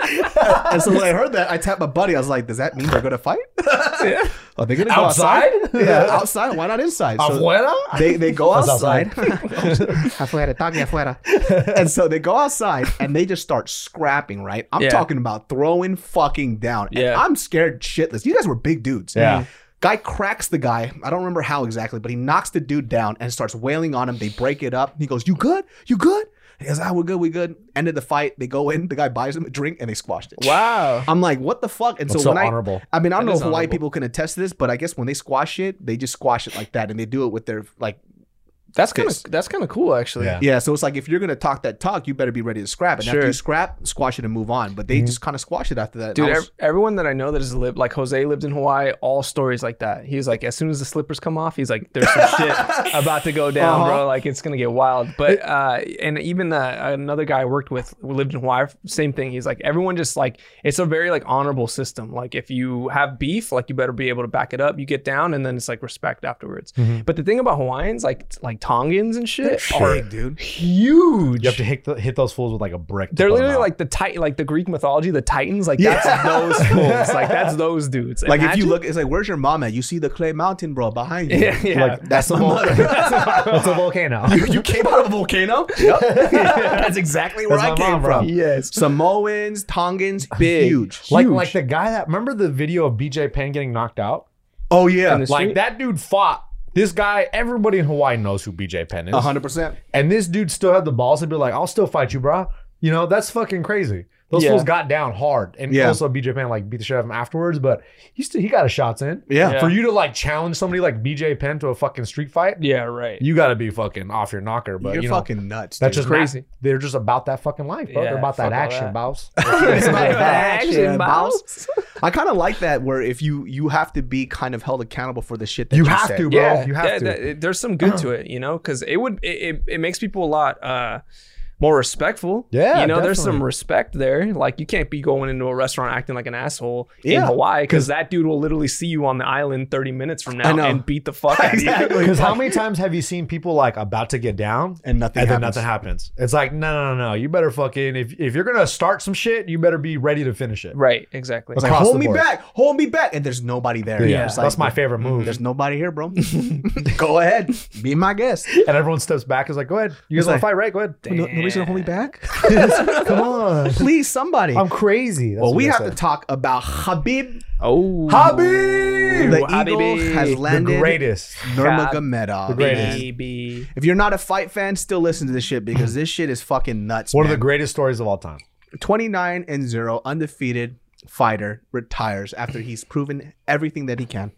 like, and so when I heard that, I tapped my buddy. I was like, does that mean they're gonna fight? Yeah. Are they gonna go Outside? outside? Yeah, outside. Why not inside? So Afuera? they they go That's outside. outside. Afuera, talking afuera. And so they go outside and they just start scrapping. Right? I'm Yeah. talking about throwing fucking down. And Yeah. I'm scared shitless. You guys were big dudes. Yeah. Guy cracks the guy. I don't remember how exactly, but he knocks the dude down and starts wailing on him. They break it up. He goes, "You good? You good?" He goes, "Ah, we're good. We good." Ended the fight. They go in. The guy buys him a drink and they squashed it. Wow. I'm like, what the fuck? And That's so so when honorable. I, I mean, I don't That know is if Hawaii honorable. people can attest to this, but I guess when they squash it, they just squash it like that, and they do it with their like, That's kind Fist. of that's kind of cool, actually. Yeah. yeah. So it's like if you're gonna talk that talk, you better be ready to scrap. And Sure. after you scrap, squash it and move on. But they just kind of squash it after that. Dude, And I ev- was- everyone that I know that has lived, like Jose lived in Hawaii, all stories like that. He's like, as soon as the slippers come off, he's like, there's some shit about to go down, Uh-huh. bro. Like, it's going to get wild. But, uh, and even uh, another guy I worked with who lived in Hawaii, same thing. He's like, everyone just like, it's a very like honorable system. Like, if you have beef, like, you better be able to back it up. You get down, and then it's like respect afterwards. But the thing about Hawaiians, like, like Tongans and shit, are big, dude. huge. You have to hit, the, hit those fools with like a brick. to They're put 'em literally out. like the tit- like the Greek mythology, the Titans. Like that's those fools. Like that's those dudes. Like if you Imagine- look, it's like, where's your mom at? You see the clay mountain, bro, behind you. yeah, yeah. Like that's my mother. It's a volcano. you, you came out of a volcano? Yep. That's exactly where That's I my came mom, bro. from. Yes. Samoans, Tongans, Big. huge. Like, Huge. like the guy that remember the video of B J Penn getting knocked out? Oh yeah, In the Like street? that dude fought. This guy, everybody in Hawaii knows who B J Penn is. a hundred percent. And this dude still had the balls to be like, I'll still fight you, bro. You know, that's fucking crazy. Those Yeah. fools got down hard. And Yeah. also B J Penn like beat the shit out of him afterwards, but he still he got his shots in. Yeah. Yeah. For you to like challenge somebody like B J Penn to a fucking street fight, Yeah, right. you gotta be fucking off your knocker. But You're you know, fucking nuts. that's dude. just crazy. crazy. They're just about that fucking life, bro. Yeah, They're about that fuck all action, that. boss. It's about Like that action, action, boss. boss. I kind of like that where if you you have to be kind of held accountable for the shit that you, You have said. to, bro. Yeah, you have yeah, to. that- there's some good to it, you know, because it would it, it, it makes people a lot uh more respectful. Yeah, you know, there's some definitely. respect there. Like you can't be going into a restaurant acting like an asshole in Yeah. Hawaii because that dude will literally see you on the island thirty minutes from I now know. and beat the fuck out of you. Exactly. Because how many times have you seen people like about to get down And nothing and then happens. nothing happens? It's like, no, no, no, no. You better fucking, if, if you're going to start some shit, you better be ready to finish it. Right, exactly. It's like, Across hold the me board. back, hold me back, and there's nobody there. Yeah, It's that's like, my favorite move. There's nobody here, bro. Go ahead, be my guest. And everyone steps back. Is like, go ahead. You guys It's want like- to fight, right? Go ahead. No, nobody's gonna hold me back. Come on. Please, somebody. I'm crazy. That's well, what we they have say. to talk about Habib. Oh, Habib! The Habibi. Eagle has The landed greatest. Nurmagomedov. The greatest. man. baby. If you're not a fight fan, still listen to this shit because this shit is fucking nuts. One of man. the greatest stories of all time. twenty-nine and zero, undefeated fighter retires after he's proven everything that he can.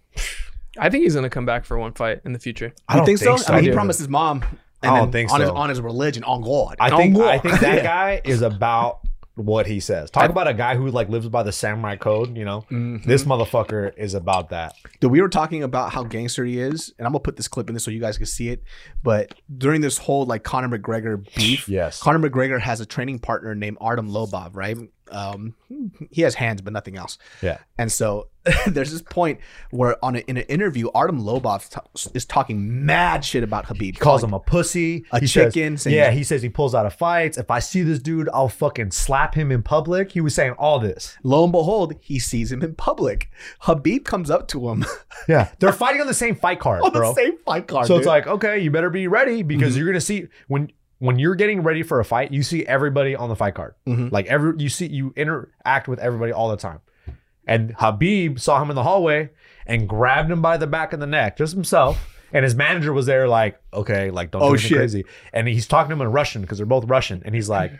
I think he's gonna come back for one fight in the future. I You don't think, think so? so, I mean, he dude. promised his mom. And I then don't think on His, so. on his religion, on God. I On think God. I think that guy is about what he says. Talk about a guy who like lives by the samurai code, you know? This motherfucker is about that. Dude, we were talking about how gangster he is, and I'm gonna put this clip in this so you guys can see it. But during this whole like Conor McGregor beef, Yes. Conor McGregor has a training partner named Artem Lobov, right? Um, he has hands, but nothing else. Yeah. And so there's this point where on a, in an interview, Artem Lobov t- is talking mad shit about Habib. He calls him a pussy, a he chicken, Says, saying- yeah, he says he pulls out of fights. If I see this dude, I'll fucking slap him in public. He was saying all this. Lo and behold, he sees him in public. Habib comes up to him Yeah, they're fighting on the same fight card, on bro. the same fight card. so dude. it's like, okay, you better be ready because you're gonna see when when you're getting ready for a fight, you see everybody on the fight card. Like every you see you interact with everybody all the time. And Habib saw him in the hallway and grabbed him by the back of the neck, just himself. And his manager was there, like, okay, like don't do Oh, anything shit. crazy. And he's talking to him in Russian because they're both Russian. And he's like,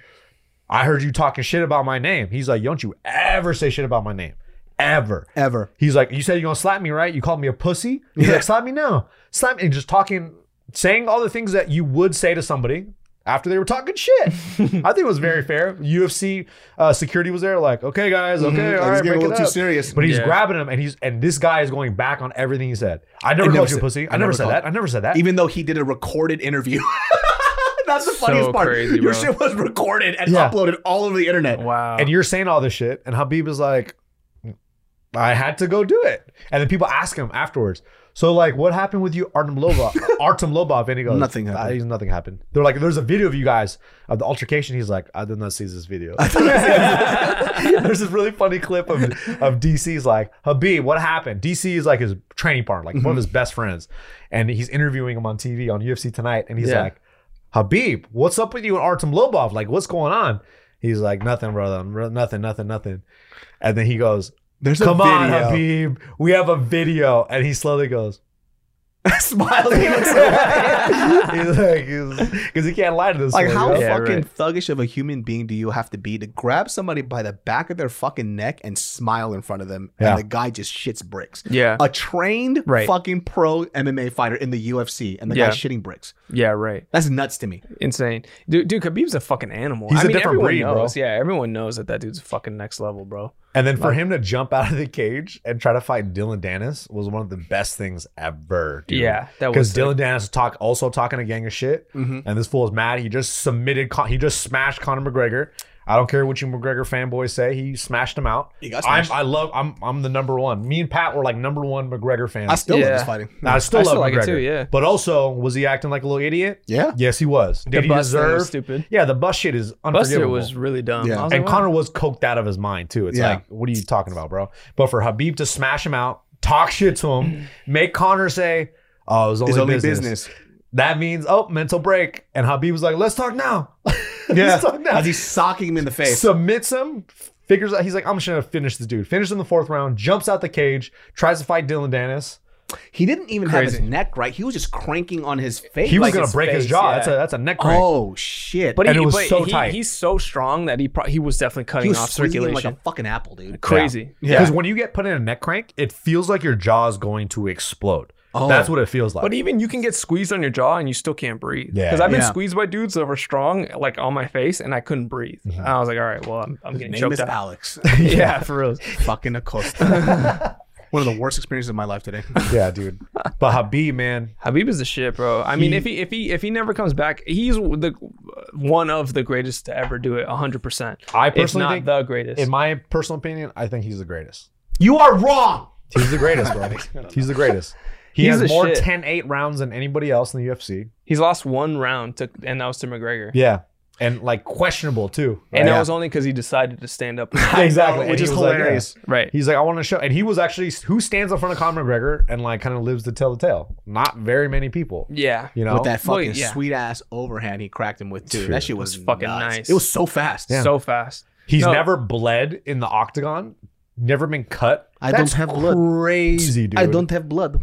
I heard you talking shit about my name. He's like, don't you ever say shit about my name, ever. ever. He's like, you said you're gonna slap me, right? You called me a pussy. He's Yeah. like, slap me now, slap me, and just talking, saying all the things that you would say to somebody after they were talking shit. I think it was very fair. U F C uh, security was there, like, okay, guys, okay, Mhm. all Like, right, he's getting break a it little too up. serious. But he's Yeah. grabbing him, and he's and this guy is going back on everything he said. I never I never called you a said- pussy. I I, never never said called- that. I never said that. Even though he did a recorded interview. That's the funniest So part. crazy, Your bro. shit was recorded and Yeah. uploaded all over the internet. Wow. and you're saying all this shit, and Habib is like, I had to go do it. And then people ask him afterwards. So like, what happened with you, Artem Lobov? Artem Lobov, and he goes, Nothing happened. "Ah, nothing happened." They're like, "There's a video of you guys of the altercation." He's like, "I did not see this video." There's this really funny clip of of D C's like, "Habib, what happened?" D C is like his training partner, like mm-hmm. one of his best friends, and he's interviewing him on T V on U F C Tonight, and he's yeah. like, "Habib, what's up with you and Artem Lobov? Like, what's going on?" He's like, "Nothing, brother. Nothing, nothing, nothing." And then he goes, There's Come a video. on, Habib. We have a video. And he slowly goes, smiling. he's like, because he can't lie to this. Like, one, how you know? Yeah, fucking right. thuggish of a human being do you have to be to grab somebody by the back of their fucking neck and smile in front of them, Yeah. and the guy just shits bricks? Yeah. A trained Right. fucking pro M M A fighter in the U F C, and the Yeah. guy's shitting bricks. Yeah, right. That's nuts to me. Insane. Dude, dude, Khabib's a fucking animal. He's I a mean, different everyone breed, bro. knows. Yeah, everyone knows that that dude's fucking next level, bro. And then for him to jump out of the cage and try to fight Dylan Dennis was one of the best things ever. Dude. Yeah, that was because sick. Dylan Dennis talk also talking a gang of shit, Mm-hmm. and this fool is mad. He just submitted. Con- he just smashed Conor McGregor. I don't care what you McGregor fanboys say. He smashed him out. He got I'm, smashed. I love. I'm. I'm the number one. Me and Pat were like number one McGregor fans. I still love Yeah. this fighting. I still I love still like McGregor it too, yeah. But also, was he acting like a little idiot? Yeah. Yes, he was. Did The he bus thing was deserve? stupid. Yeah, the bus shit is Buster unforgivable. was really dumb. Yeah. I was And like, wow. Conor was coked out of his mind too. It's Yeah. like, what are you talking about, bro? But for Habib to smash him out, talk shit to him, make Conor say, "Oh, it was only, It's only business. business. That means, oh, mental break. And Habib was like, let's talk now. Yeah. Let's talk now. As he's socking him in the face. Submits him, figures out, he's like, I'm just going to finish this dude. Finish in the fourth round, jumps out the cage, tries to fight Dylan Dennis. He didn't even have his Crazy. neck right. He was just cranking on his face. He was Like going his to break his face, jaw. yeah. That's a that's a neck crank. Oh shit! But And he, it was but so he- tight. he's so strong that he pro- he was definitely he cutting was off squeezing him circulation. like a fucking apple, dude. Crazy. Because Yeah. when you get put in a neck crank, it feels like your jaw is going to explode. Oh. That's what it feels like. But even you can get squeezed on your jaw and you still can't breathe. Yeah. Because I've been Yeah. squeezed by dudes that were strong, like on my face, and I couldn't breathe. And I was like, all right, well, I'm, I'm His getting name choked is out. Alex. Yeah, for real. Fucking Acosta. One of the worst experiences of my life today. yeah, dude. But Habib, man, Habib is the shit, bro. I mean, He- if he if he if he never comes back, he's the one of the greatest to ever do it, hundred percent. I If personally not think, the greatest. in my personal opinion, I think he's the greatest. You are wrong. He's the greatest, bro. He's the greatest. He He's has the more shit. ten eight rounds than anybody else in the U F C. He's lost one round to, and that was to McGregor. Yeah. And like questionable too. And right? that was only because he decided to stand up. exactly. Which And is he was like, hilarious. yeah. Right. He's like, I want to show. And he was actually, who stands in front of Conor McGregor and like kind of lives to tell the tale? Not very many people. Yeah. You know? With that Well, fucking yeah. sweet ass overhand he cracked him with too. True. That shit was, It was fucking nuts. nice. It was so fast. So fast. He's No. never bled in the octagon, never been cut. I That's don't have blood. Crazy, dude. I don't have blood.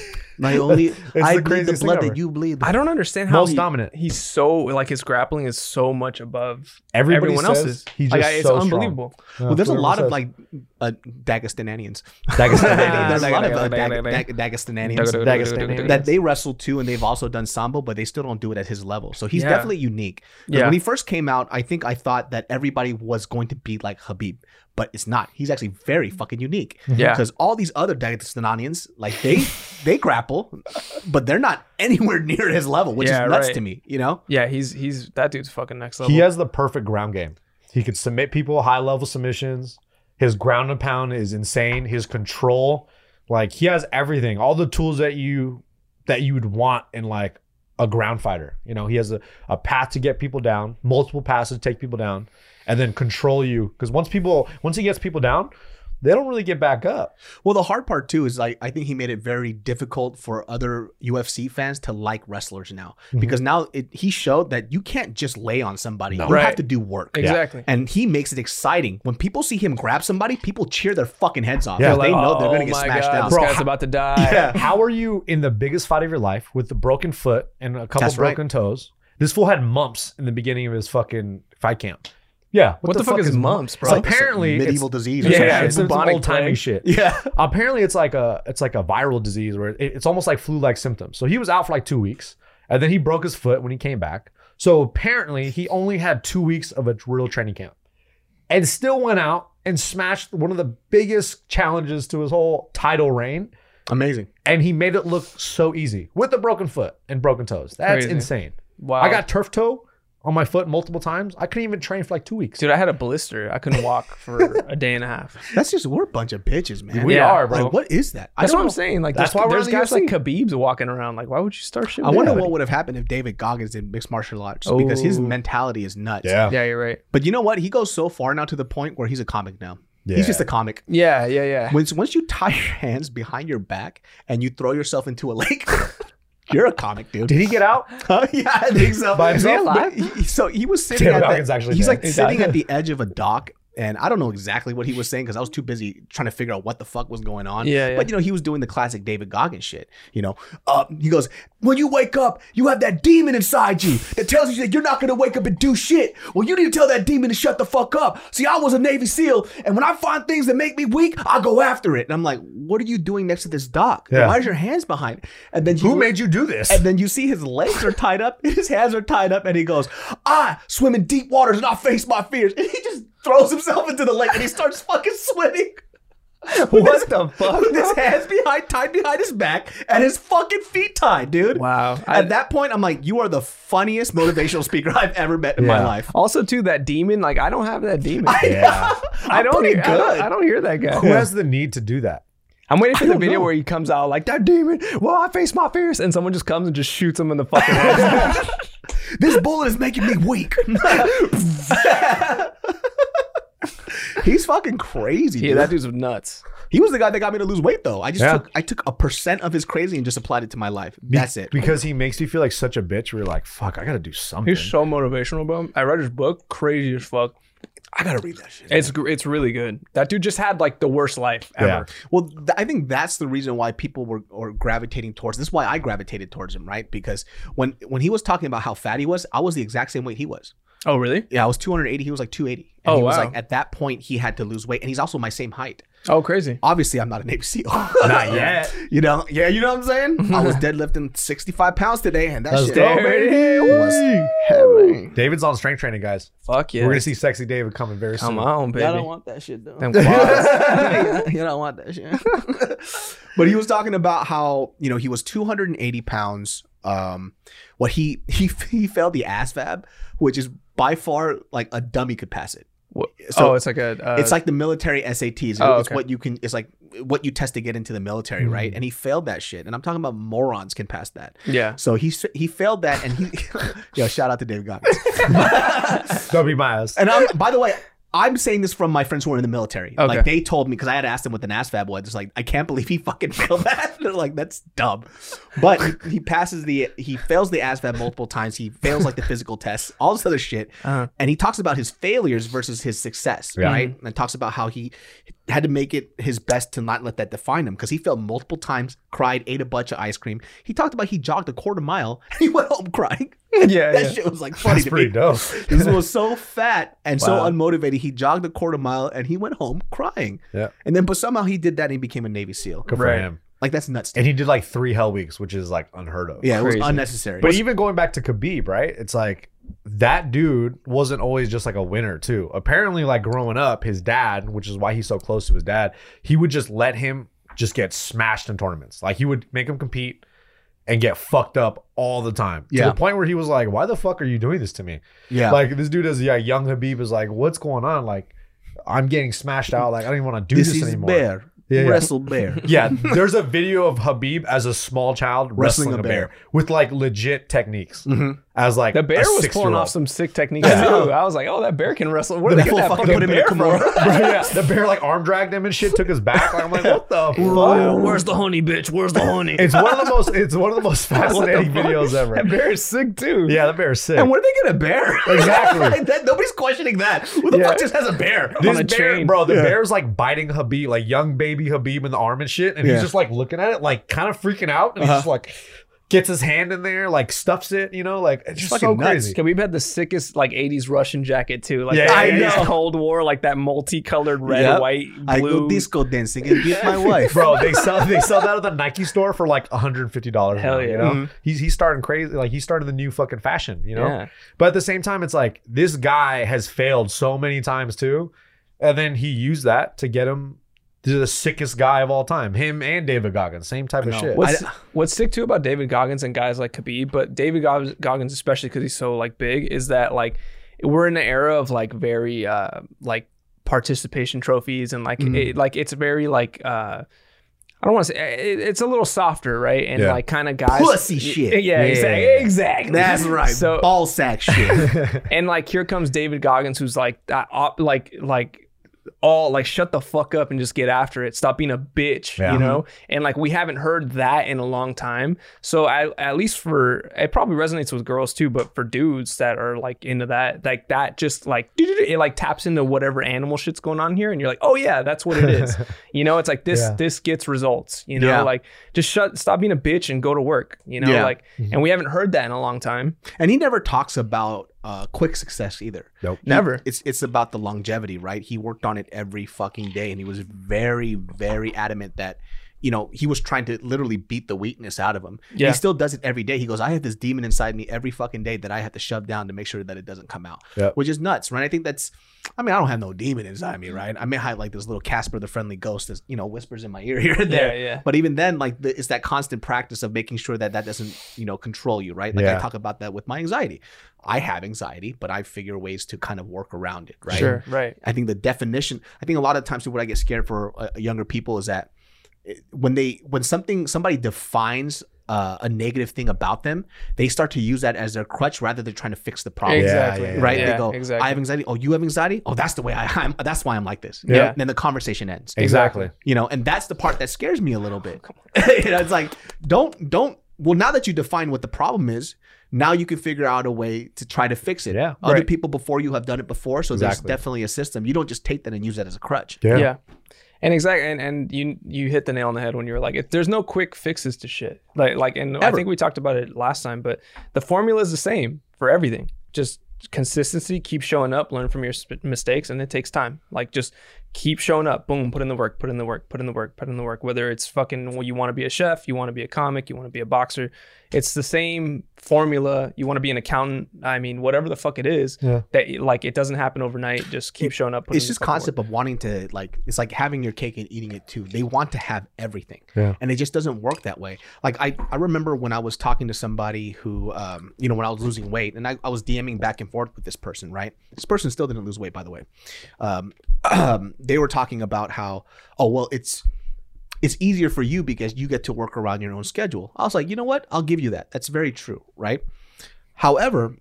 My only It's I the bleed the craziest thing blood ever. that you bleed. I don't understand how Most he- dominant. He's so like his grappling is so much above Everybody everyone says else's. he's like, just I- it's so strong. unbelievable. Well, there's a lot of says. like uh, Dagestanians. Dagestanians. There's a lot of uh, Dag- Dag- Dagestanians Dagestanians. that they wrestle too, and they've also done sambo, but they still don't do it at his level. So he's Yeah. definitely unique. 'Cause Yeah. When he first came out, I think I thought that everybody was going to be like Habib, but it's not. He's actually very fucking unique. Yeah. Because all these other Dagestanians, like they they grapple, but they're not anywhere near his level, which Yeah, is nuts right. to me. You know? Yeah, he's he's that dude's fucking next level. He has the perfect ground game. He could submit people, high level submissions. His ground and pound is insane. His control, like he has everything, all the tools that you that you would want in like a ground fighter. You know, he has a, a path to get people down, multiple paths to take people down, and then control you. Because once people, once he gets people down, they don't really get back up. Well, the hard part too is like I think he made it very difficult for other U F C fans to like wrestlers now because now it, he showed that you can't just lay on somebody. You Right. have to do work. exactly. And he makes it exciting. When people see him grab somebody, people cheer their fucking heads off. Yeah. because they Like, know they're oh gonna get my smashed God, down. This Bro, guy's how- about to die. Yeah. How are you in the biggest fight of your life with a broken foot and a couple That's right. broken toes? This fool had mumps in the beginning of his fucking fight camp. Yeah. What the fuck is mumps, bro? So apparently, medieval it's- disease. Or Yeah, some yeah, shit. it's, it's Bubonic old timey plague. shit. Yeah. Apparently, it's like a it's like a viral disease where it, it's almost like flu-like symptoms. So he was out for like two weeks, and then he broke his foot when he came back. So apparently, he only had two weeks of a real training camp, and still went out and smashed one of the biggest challenges to his whole title reign. Amazing. And he made it look so easy with a broken foot and broken toes. That's Crazy. insane. Wow. I got turf toe on my foot multiple times. I couldn't even train for like two weeks. Dude, I had a blister. I couldn't walk for a day and a half. That's just we're a bunch of bitches, man. We Yeah. are, bro. Like, what is that? I That's don't what I'm know. saying. Like, That's there's, why we're there's in the guys U F C. like Khabib's walking around. Like, why would you start shit? I with wonder that? what would have happened if David Goggins did mixed martial arts because his Oh. mentality is nuts. Yeah. Yeah, you're right. But you know what? He goes so far now to the point where he's a comic now. Yeah. He's just a comic. Yeah, yeah, yeah. Once once you tie your hands behind your back and you throw yourself into a lake, you're a comic, dude. Did he get out? Huh? Yeah, I think so. By himself? But he- so he was sitting David at Goggins the, actually he's dead. like He's sitting dead. at the edge of a dock. And I don't know exactly what he was saying because I was too busy trying to figure out what the fuck was going on. Yeah, yeah. But, you know, he was doing the classic David Goggins shit. You know, uh, he goes, when you wake up, you have that demon inside you that tells you that you're not going to wake up and do shit. Well, you need to tell that demon to shut the fuck up. See, I was a Navy SEAL, and when I find things that make me weak, I go after it. And I'm like, what are you doing next to this dock? Yeah. Why is your hands behind? And then he Who made you do this? and then you see his legs are tied up, his hands are tied up, and he goes, I swim in deep waters and I face my fears. And he just throws himself into the lake and he starts fucking swimming. What the fuck? With his hands behind, tied behind his back and his fucking feet tied, dude. Wow. At I- that point, I'm like, you are the funniest motivational speaker I've ever met in my Yeah. life. Also, too, that demon. Like, I don't have that demon. Yeah. I don't. pretty Hear, I don't. good. I don't hear that guy. Who has the need to do that? I'm waiting for I the don't video know. where he comes out like that demon. Well, I face my fears, and someone just comes and just shoots him in the fucking head. This bullet is making me weak. He's fucking crazy, Yeah, dude. that dude's nuts. He was the guy that got me to lose weight, though. I just Yeah. took I took a percent of his crazy and just applied it to my life. That's it. Because he makes you feel like such a bitch. Where you're like, fuck, I gotta do something. He's so motivational, bro. I read his book, crazy as fuck. I gotta read that shit. It's gr- it's really good. That dude just had like the worst life ever. Yeah. Well, th- I think that's the reason why people were, were gravitating towards. This is why I gravitated towards him, right? Because when when he was talking about how fat he was, I was the exact same weight he was. Oh, really? Yeah, I was two hundred eighty. He was like two eighty. And Oh, he was wow. like, at that point, he had to lose weight, and he's also my same height. Oh, crazy. Obviously, I'm not a Navy SEAL. Not yet. You know, yeah, you know what I'm saying? I was deadlifting sixty-five pounds today, and that Let's shit go, baby. was heavy. David's on strength training, guys. Fuck yeah. We're gonna see sexy David coming very Come soon. on, baby. Y'all don't want that shit, though. Them quads. You don't want that shit. But he was talking about how, you know, he was two hundred eighty pounds. Um, what he he he failed the A S V A B, which is by far like a dummy could pass it. What- So oh, it's like a. Uh, It's like the military S A Ts. Oh, It's okay. what you can. It's like what you test to get into the military, right? And he failed that shit. And I'm talking about morons can pass that. yeah. So he he failed that, and he yo shout out to David Goggins. Don't be my ass. And I'm, by the way, I'm saying this from my friends who are in the military. Okay. Like they told me because I had asked them what the N A S V A B was. It's like I can't believe he fucking failed that. They're like that's dumb. But he, he passes the he fails the A S V A B multiple times. He fails like the physical tests, all this other shit. Uh-huh. And he talks about his failures versus his success, Yeah. right? And talks about how he had to make it his best to not let that define him because he failed multiple times, cried, ate a bunch of ice cream. He talked about he jogged a quarter mile and he went home crying. Yeah. That yeah. shit was like funny That's to pretty me. dope. This was so fat and so Wow. unmotivated. He jogged a quarter mile and he went home crying. Yeah. And then, but somehow he did that and he became a Navy SEAL. Good for Right. him. Like that's nuts. to And me. he did like three hell weeks, which is like unheard of. Yeah, it was Crazy. unnecessary. But even going back to Khabib, right? It's like that dude wasn't always just like a winner too. Apparently, like growing up, his dad, which is why he's so close to his dad, he would just let him just get smashed in tournaments. Like he would make him compete and get fucked up all the time. Yeah. To the point where he was like, why the fuck are you doing this to me? yeah, Like this dude is yeah, young Khabib is like, what's going on? Like I'm getting smashed out. Like I don't even want to do this this, is anymore. bear. Yeah, yeah. Wrestle bear. Yeah, there's a video of Habib as a small child wrestling, Wrestling a a bear. bear. with like legit techniques. Mhm. As like The bear a was pulling six-year-old. off some sick techniques Yeah. too. I was like, oh, that bear can wrestle. Where The did they full get that fucking fucking put him in bear a from? Kimura. Right, yeah. The bear like arm dragged him and shit, took his back. Like, I'm like, what the fuck? Where's the honey, bitch? Where's the honey? It's one of the most. It's one of the most What the fascinating fuck? videos ever. That bear is sick too. Yeah, the bear is sick. And where did they get a bear? Exactly. Like, that- nobody's questioning that. Who the Yeah. fuck just has a bear? This on a bear, chain. bro, the bear's like biting Habib, like young baby Habib in the arm and shit, and Yeah. he's just like looking at it, like kind of freaking out, and Uh-huh. he's just like gets his hand in there, like stuffs it, you know, like it's just fucking so nuts. crazy. Khabib had the sickest like eighties Russian jacket too. Like Yeah, the I eighties know. Cold War, like that multicolored red, Yep. white, I blue. go disco dancing and get my wife. Bro, they sell they sell that at the Nike store for like one hundred fifty dollars. Hell now, yeah. You know, Mhm. he's he's starting crazy. Like he's starting the new fucking fashion. You know, Yeah. but at the same time, it's like this guy has failed so many times too, and then he used that to get him the sickest guy of all time. Him and David Goggins, same type of shit. What's, what's sick too about David Goggins and guys like Khabib, but David Gog- Goggins especially because he's so like big, is that like we're in an era of like very uh like participation trophies and like Mm. it, like it's very like uh I don't want to say it, it's a little softer, right? And Yeah. like kind of guys Pussy shit. Yeah, Yeah. exactly. Exactly. That's right. So Ball sack shit. and like here comes David Goggins, who's like that op, like like all like shut the fuck up and just get after it. Stop being a bitch, Yeah. you know? And like we haven't heard that in a long time. So I, at least for it probably resonates with girls too, but for dudes that are like into that, like that just like it like taps into whatever animal shit's going on here, and you're like, oh yeah, that's what it is. You know, it's like this Yeah. this gets results. You know, Yeah. like just shut stop being a bitch and go to work. You know, Yeah. like and we haven't heard that in a long time. And he never talks about uh, quick success either. Nope. He- Never. It's it's about the longevity, right? He worked on it every fucking day, and he was very, very adamant that, you know, he was trying to literally beat the weakness out of him. Yeah. He still does it every day. He goes, I have this demon inside me every fucking day that I have to shove down to make sure that it doesn't come out, Yep. which is nuts, right? I think that's, I mean, I don't have no demon inside me, right? I may have like this little Casper the Friendly Ghost that, you know, whispers in my ear here and there. Yeah, yeah. But even then, like, the, it's that constant practice of making sure that that doesn't, you know, control you, right? Like I Yeah. talk about that with my anxiety. I have anxiety, but I figure ways to kind of work around it, right? Sure, right. I think the definition, I think a lot of times what I get scared for uh, younger people is that it- when they, when something, somebody defines uh, a negative thing about them, they start to use that as their crutch rather than trying to fix the problem. Exactly. yeah, Right? Yeah, they go, exactly. I have anxiety. Oh, you have anxiety? Oh, that's the way I, I'm, that's why I'm like this. Yeah. And then the conversation ends. Exactly. You know, and that's the part that scares me a little bit. You know, it's like, don't, don't, well, now that you define what the problem is, now you can figure out a way to try to fix it. Yeah. Other Right. people before you have done it before. So there's Exactly. definitely a system. You don't just take that and use that as a crutch. Yeah. And exactly, and, and you you hit the nail on the head when you were like, if there's no quick fixes to shit. Like like, and I Ever. think we talked about it last time, but the formula is the same for everything. Just consistency, keep showing up, learn from your sp- mistakes, and it takes time. Like just keep showing up, boom, put in the work, put in the work, put in the work, put in the work. Whether it's fucking, well, you want to be a chef, you want to be a comic, you want to be a boxer, it's the same formula. You want to be an accountant. I mean, whatever the fuck it is, Yeah. that like it doesn't happen overnight. Just keep showing up. put It's in the just fucking work. concept of wanting to like, it's like having your cake and eating it too. They want to have everything. Yeah. And it just doesn't work that way. Like I, I remember when I was talking to somebody who, um, you know, when I was losing weight and I, I was DMing back and forth with this person, right? This person still didn't lose weight, by the way. Um, um, they were talking about how, oh, well, it's, it's easier for you because you get to work around your own schedule. I was like, you know what? I'll give you that. That's very true, right? However,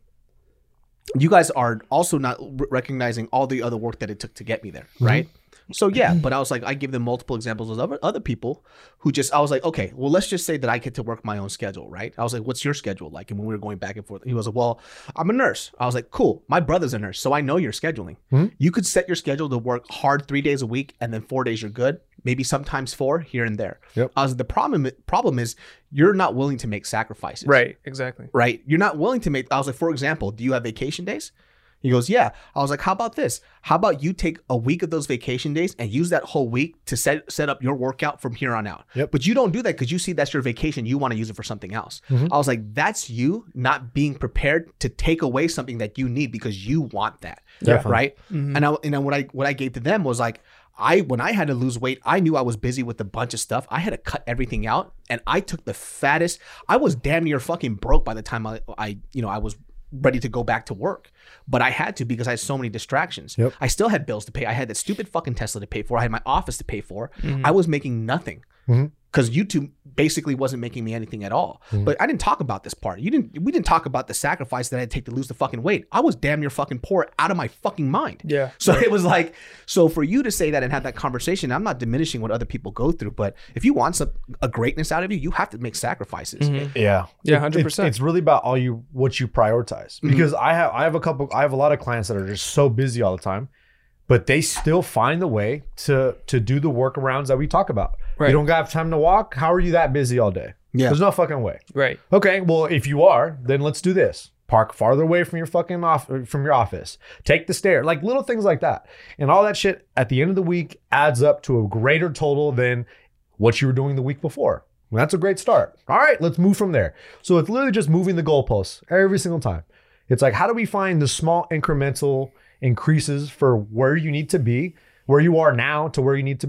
you guys are also not r- recognizing all the other work that it took to get me there, right? So yeah, but I was like, I give them multiple examples of other, other people who just, I was like, okay, well, let's just say that I get to work my own schedule, right? I was like, what's your schedule like? And when we were going back and forth, he was like, well, I'm a nurse. I was like, cool. My brother's a nurse, so I know your scheduling. You could set your schedule to work hard three days a week, and then four days you're good. Maybe sometimes four here and there. Yep. I was like, the problem, problem is you're not willing to make sacrifices. Right. Exactly. Right? You're not willing to make, I was like, for example, do you have vacation days? He goes, yeah. I was like, how about this? How about you take a week of those vacation days and use that whole week to set set up your workout from here on out? Yep. But you don't do that because you see that's your vacation. You want to use it for something else. I was like, that's you not being prepared to take away something that you need because you want that. Definitely. Right? And I, and then what I what I gave to them was like, I when I had to lose weight, I knew I was busy with a bunch of stuff. I had to cut everything out, and I took the fattest. I was damn near fucking broke by the time I, I you know, I was ready to go back to work, but I had to because I had so many distractions. Yep. I still had bills to pay. I had that stupid fucking Tesla to pay for. I had my office to pay for. I was making nothing because YouTube basically wasn't making me anything at all. But I didn't talk about this part. You didn't. We didn't talk about the sacrifice that I had to take to lose the fucking weight. I was damn near fucking poor out of my fucking mind. Yeah. So it was like, so for you to say that and have that conversation, I'm not diminishing what other people go through, but if you want some a greatness out of you, you have to make sacrifices. Yeah. Yeah, It- one hundred percent. It's, it's really about all you what you prioritize. Because I have I have a couple I have a lot of clients that are just so busy all the time, but they still find the way to to do the workarounds that we talk about. Right. You don't have time to walk. How are you that busy all day? Yeah. There's no fucking way. Right. Okay, well, if you are, then let's do this. Park farther away from your fucking off from your office. Take the stair, like little things like that. And all that shit at the end of the week adds up to a greater total than what you were doing the week before. Well, that's a great start. All right, let's move from there. So it's literally just moving the goalposts every single time. It's like, how do we find the small incremental increases for where you need to be, where you are now to where you need to be?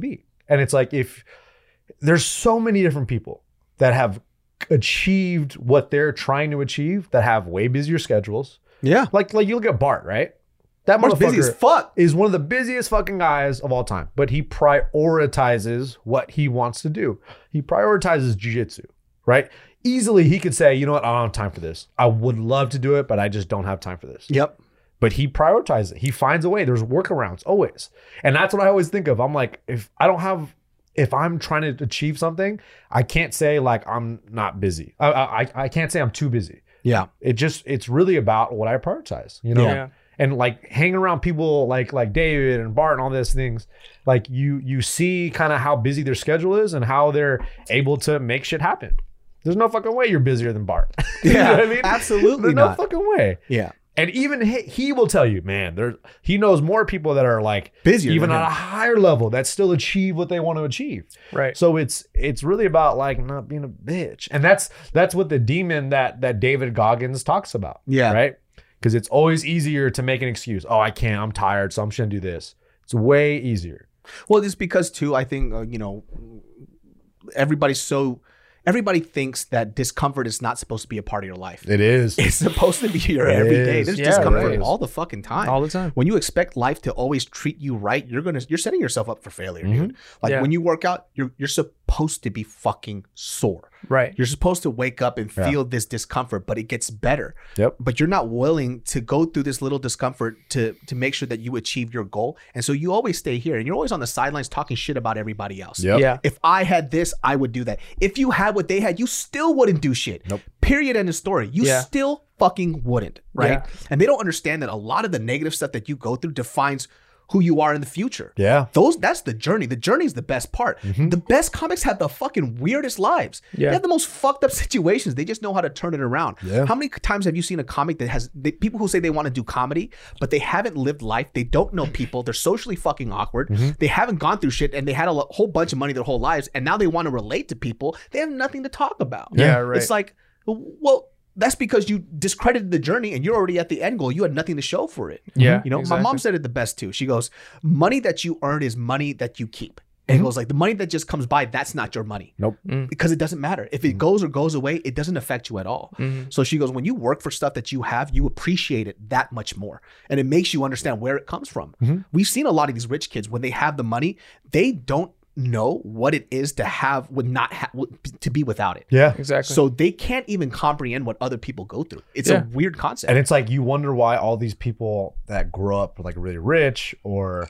And it's like, if there's so many different people that have achieved what they're trying to achieve, that have way busier schedules. Yeah. Like, like you look at Bart, right? That Bart's busy as motherfucker fuck. is one of the busiest fucking guys of all time, but he prioritizes what he wants to do. He prioritizes jiu-jitsu, right? Easily he could say, you know what, I don't have time for this. I would love to do it, but I just don't have time for this. Yep. But he prioritizes it. He finds a way. There's workarounds always. And that's what I always think of. I'm like, if I don't have, if I'm trying to achieve something, I can't say like I'm not busy. I I, I can't say I'm too busy. Yeah. It just, it's really about what I prioritize, you know? Yeah. And like hanging around people like like David and Bart and all these things, like you you see kind of how busy their schedule is and how they're able to make shit happen. There's no fucking way you're busier than Bart. You Yeah, know what I mean? absolutely There's not. no fucking way. Yeah. And even he, he will tell you, man, there he knows more people that are like Busier even than on him. a higher level that still achieve what they want to achieve. Right. So it's it's really about like not being a bitch. And that's that's what the demon that that David Goggins talks about. Yeah. Right? Because it's always easier to make an excuse. Oh, I can't. I'm tired, so I'm just gonna do this. It's way easier. Well, just because too, I think uh, you know, everybody's so. Everybody thinks that discomfort is not supposed to be a part of your life. It is. It's supposed to be your It everyday. is. There's Yeah, discomfort it is. all the fucking time. All the time. When you expect life to always treat you right, you're gonna you're setting yourself up for failure, Mm-hmm. dude. Like Yeah. when you work out, you're you're supposed to be fucking sore. Right. You're supposed to wake up and Yeah. feel this discomfort, but it gets better. Yep. But you're not willing to go through this little discomfort to to make sure that you achieve your goal. And so you always stay here and you're always on the sidelines talking shit about everybody else. Yep. Yeah. If I had this, I would do that. If you had what they had, you still wouldn't do shit. Nope. Period. End of story. You Yeah. still fucking wouldn't, right? Yeah. And they don't understand that a lot of the negative stuff that you go through defines who you are in the future. Yeah. Those that's the journey. The journey is the best part. The best comics have the fucking weirdest lives. Yeah. They have the most fucked up situations. They just know how to turn it around. Yeah. How many times have you seen a comic that has they, people who say they want to do comedy, but they haven't lived life? They don't know people. They're socially fucking awkward. They haven't gone through shit, and they had a lo- whole bunch of money their whole lives, and now they want to relate to people. They have nothing to talk about. Yeah, right. It's like, well, that's because you discredited the journey and you're already at the end goal. You had nothing to show for it. Yeah, You know, my exactly. mom said it the best too. She goes, money that you earn is money that you keep. And it goes like, the money that just comes by, that's not your money. Nope. Because it doesn't matter. If it goes or goes away, it doesn't affect you at all. So she goes, when you work for stuff that you have, you appreciate it that much more. And it makes you understand where it comes from. We've seen a lot of these rich kids, when they have the money, they don't know what it is to have, would not have, to be without it. Yeah. Exactly. So they can't even comprehend what other people go through. It's Yeah. a weird concept. And it's like you wonder why all these people that grow up like really rich or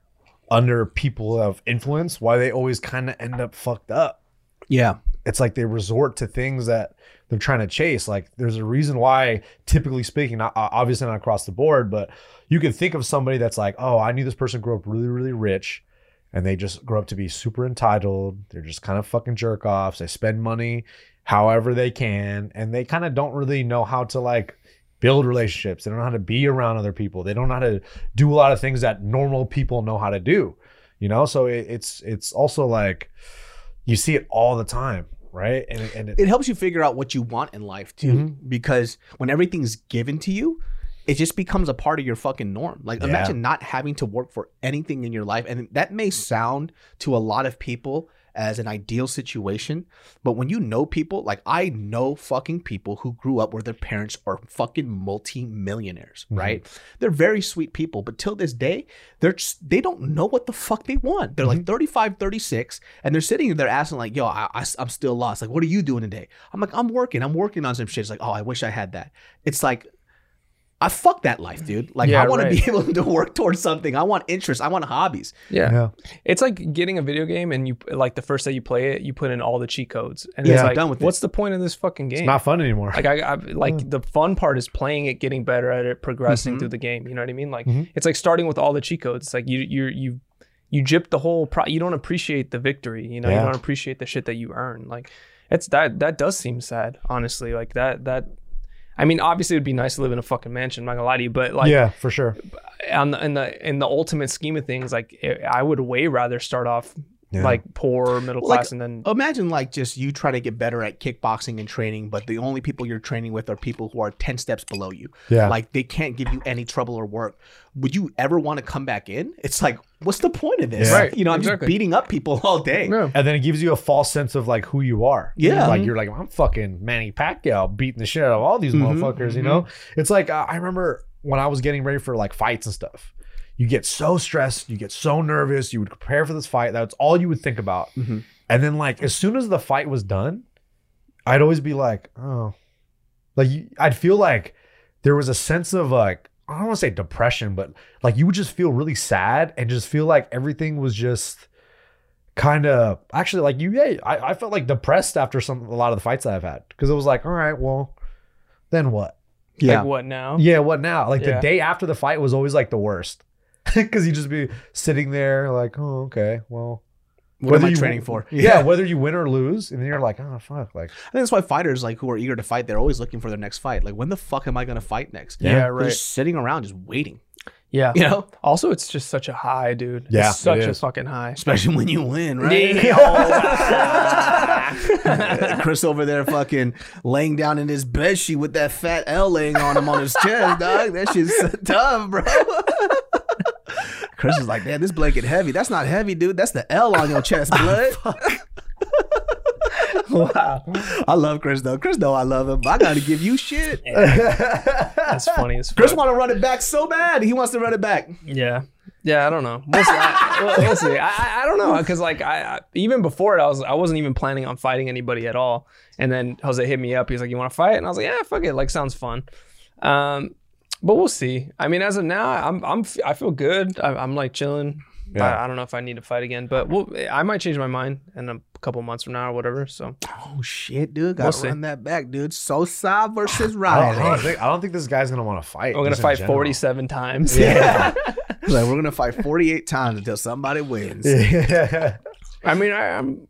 under people of influence, why they always kind of end up fucked up. yeah. It's like they resort to things that they're trying to chase. Like there's a reason why, typically speaking, not, obviously not across the board, but you can think of somebody that's like, oh, I knew this person grew up really, really rich. And they just grow up to be super entitled. They're just kind of fucking jerk offs. They spend money however they can. And they kind of don't really know how to like build relationships. They don't know how to be around other people. They don't know how to do a lot of things that normal people know how to do. You know, so it, it's it's also like you see it all the time, right? And, and it, It helps you figure out what you want in life too, Mm-hmm. because when everything's given to you, it just becomes a part of your fucking norm. Like Yeah. imagine not having to work for anything in your life. And that may sound to a lot of people as an ideal situation, but when you know people, like I know fucking people who grew up where their parents are fucking multi-millionaires, Mm-hmm. right? They're very sweet people, but till this day, they're just, they don't know what the fuck they want. They're Mm-hmm. like thirty-five, thirty-six, and they're sitting there asking like, yo, I, I, I'm still lost. Like, what are you doing today? I'm like, I'm working. I'm working on some shit. It's like, oh, I wish I had that. It's like, I fuck that life, dude. Like, Yeah, I want right. to be able to work towards something. I want interests. I want hobbies. Yeah. yeah. It's like getting a video game and you like the first day you play it, you put in all the cheat codes. And Yeah, it's I'm like, done with it. what's the point of this fucking game? It's not fun anymore. like I, I like the fun part is playing it, getting better at it, progressing through the game. You know what I mean? Like it's like starting with all the cheat codes. It's like you you you you gyp the whole pro you don't appreciate the victory, you know, Yeah. you don't appreciate the shit that you earn. Like it's that that does seem sad, honestly. Like that that I mean, obviously it'd be nice to live in a fucking mansion, I'm not gonna lie to you, but like yeah, for sure. on the in the in the ultimate scheme of things, like I would way rather start off Yeah. like poor middle Like, class, and then Imagine like just you try to get better at kickboxing and training, but the only people you're training with are people who are ten steps below you. Yeah. Like they can't give you any trouble or work. Would you ever want to come back in? It's like, what's the point of this? Yeah. Right, You know, I'm exactly. just beating up people all day. yeah. And then it gives you a false sense of like who you are. Yeah. Like you're like, I'm fucking Manny Pacquiao beating the shit out of all these Mhm, motherfuckers, you know? It's like, uh, I remember when I was getting ready for like fights and stuff, you get so stressed, you get so nervous, you would prepare for this fight. That's all you would think about. Mhm. And then like, as soon as the fight was done, I'd always be like, oh, like you, I'd feel like there was a sense of like, I don't want to say depression, but like you would just feel really sad and just feel like everything was just kind of actually like you. Yeah, I, I felt like depressed after some a lot of the fights that I've had because it was like, all right, well, then what? Yeah. Like what now? Yeah, what now? Like Yeah. the day after the fight was always like the worst because you just be sitting there like, oh, okay, well, What am I you- training for? Yeah. whether you win or lose, and then you're like, oh fuck, like I think that's why fighters like who are eager to fight, they're always looking for their next fight. Like, when the fuck am I gonna fight next? Yeah, They're right. just sitting around, just waiting. Yeah. You know, Also, it's just such a high, dude. Yeah, it's such it a is. fucking high. especially when you win, right? Chris over there, fucking laying down in his bed sheet with that fat L laying on him on his chest, dog. That shit's so tough, bro. Chris is like, damn, this blanket heavy. That's not heavy, dude. That's the L on your chest, blood. Wow. I love Chris though. Chris know I love him. I gotta give you shit. That's funny as fuck. Chris want to run it back so bad. He wants to run it back. Yeah. Yeah, I don't know. We'll see. I, we'll, we'll see. I, I I don't know because like I, I even before it, I was I wasn't even planning on fighting anybody at all. And then Jose hit me up. He's like, "You want to fight?" And I was like, "Yeah, fuck it. Like, sounds fun." Um, but we'll see. I mean, as of now, I'm I'm I feel good. I, I'm like chilling. Yeah. I, I don't know if I need to fight again, but we'll, I might change my mind in a couple months from now or whatever. So Oh shit, dude. Gotta We'll see. run that back, dude. Sosa versus I don't, I don't Riley. think I don't think this guy's gonna want to fight. we're gonna just in fight general. forty-seven times. Yeah. Like, we're gonna fight forty-eight times until somebody wins. Yeah. I mean, I, I'm.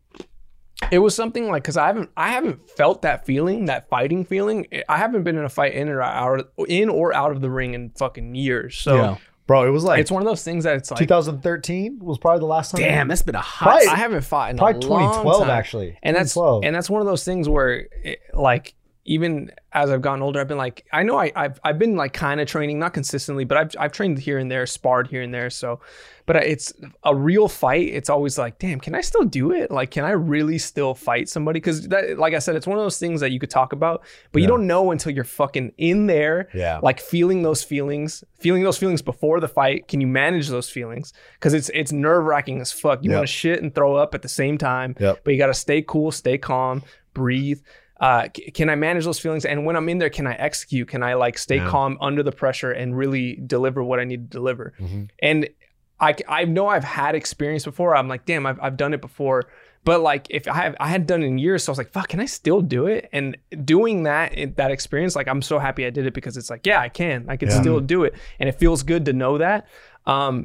It was something like because I haven't I haven't felt that feeling, that fighting feeling. I haven't been in a fight in or out in or out of the ring in fucking years. So Yeah. Bro, it was like it's one of those things that it's like twenty thirteen was probably the last time. Damn, that's been a hot. Probably- I haven't fought in probably a long twenty twelve time. actually. and that's twenty twelve. and that's one of those things where it, like even as I've gotten older, I've been like I know I, I've I've been like kind of training, not consistently, but I've I've trained here and there, sparred here and there. So, but it's a real fight. It's always like, damn, can I still do it? Like, can I really still fight somebody? Because that, like I said, it's one of those things that you could talk about, but you Yeah. don't know until you're fucking in there. Yeah. Like feeling those feelings, feeling those feelings before the fight. Can you manage those feelings? Because it's it's nerve wracking as fuck. You Yep. want to shit and throw up at the same time. Yep. But you got to stay cool, stay calm, breathe. Uh, c- can I manage those feelings? And when I'm in there, can I execute? Can I like stay Yeah. calm under the pressure and really deliver what I need to deliver? Mhm. And I, c- I know I've had experience before. I'm like, damn, I've, I've done it before. But like, if I have, I had done it in years, so I was like, fuck, can I still do it? And doing that, it- that experience, like, I'm so happy I did it because it's like, yeah, I can, I can Yeah. still do it, and it feels good to know that. Um,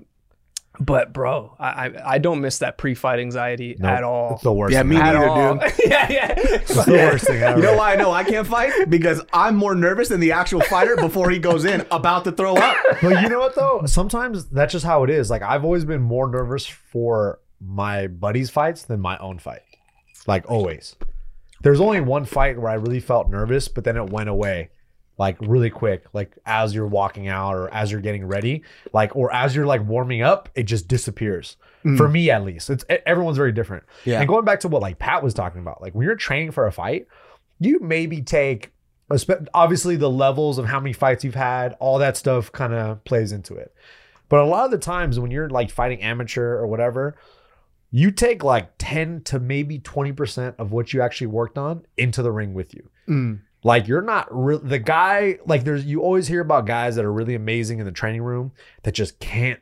but bro, I, I, I don't miss that pre-fight anxiety Nope. at all. It's the worst. Yeah, thing me ever. At neither, all. dude. yeah, yeah. It's the worst thing ever. You know why I know I can't fight? Because I'm more nervous than the actual fighter before he goes in about to throw up. But you know what though? Sometimes that's just how it is. Like I've always been more nervous for my buddies' fights than my own fight. Like always. There's only one fight where I really felt nervous, but then it went away. Like really quick, like as you're walking out or as you're getting ready, like or as you're like warming up, it just disappears. For me, at least, it's e- everyone's very different. Yeah. And going back to what like Pat was talking about, like when you're training for a fight, you maybe take, espe- obviously the levels of how many fights you've had, all that stuff kind of plays into it. But a lot of the times when you're like fighting amateur or whatever, you take like ten to maybe twenty percent of what you actually worked on into the ring with you. Mm. Like you're not real the guy, like there's you always hear about guys that are really amazing in the training room that just can't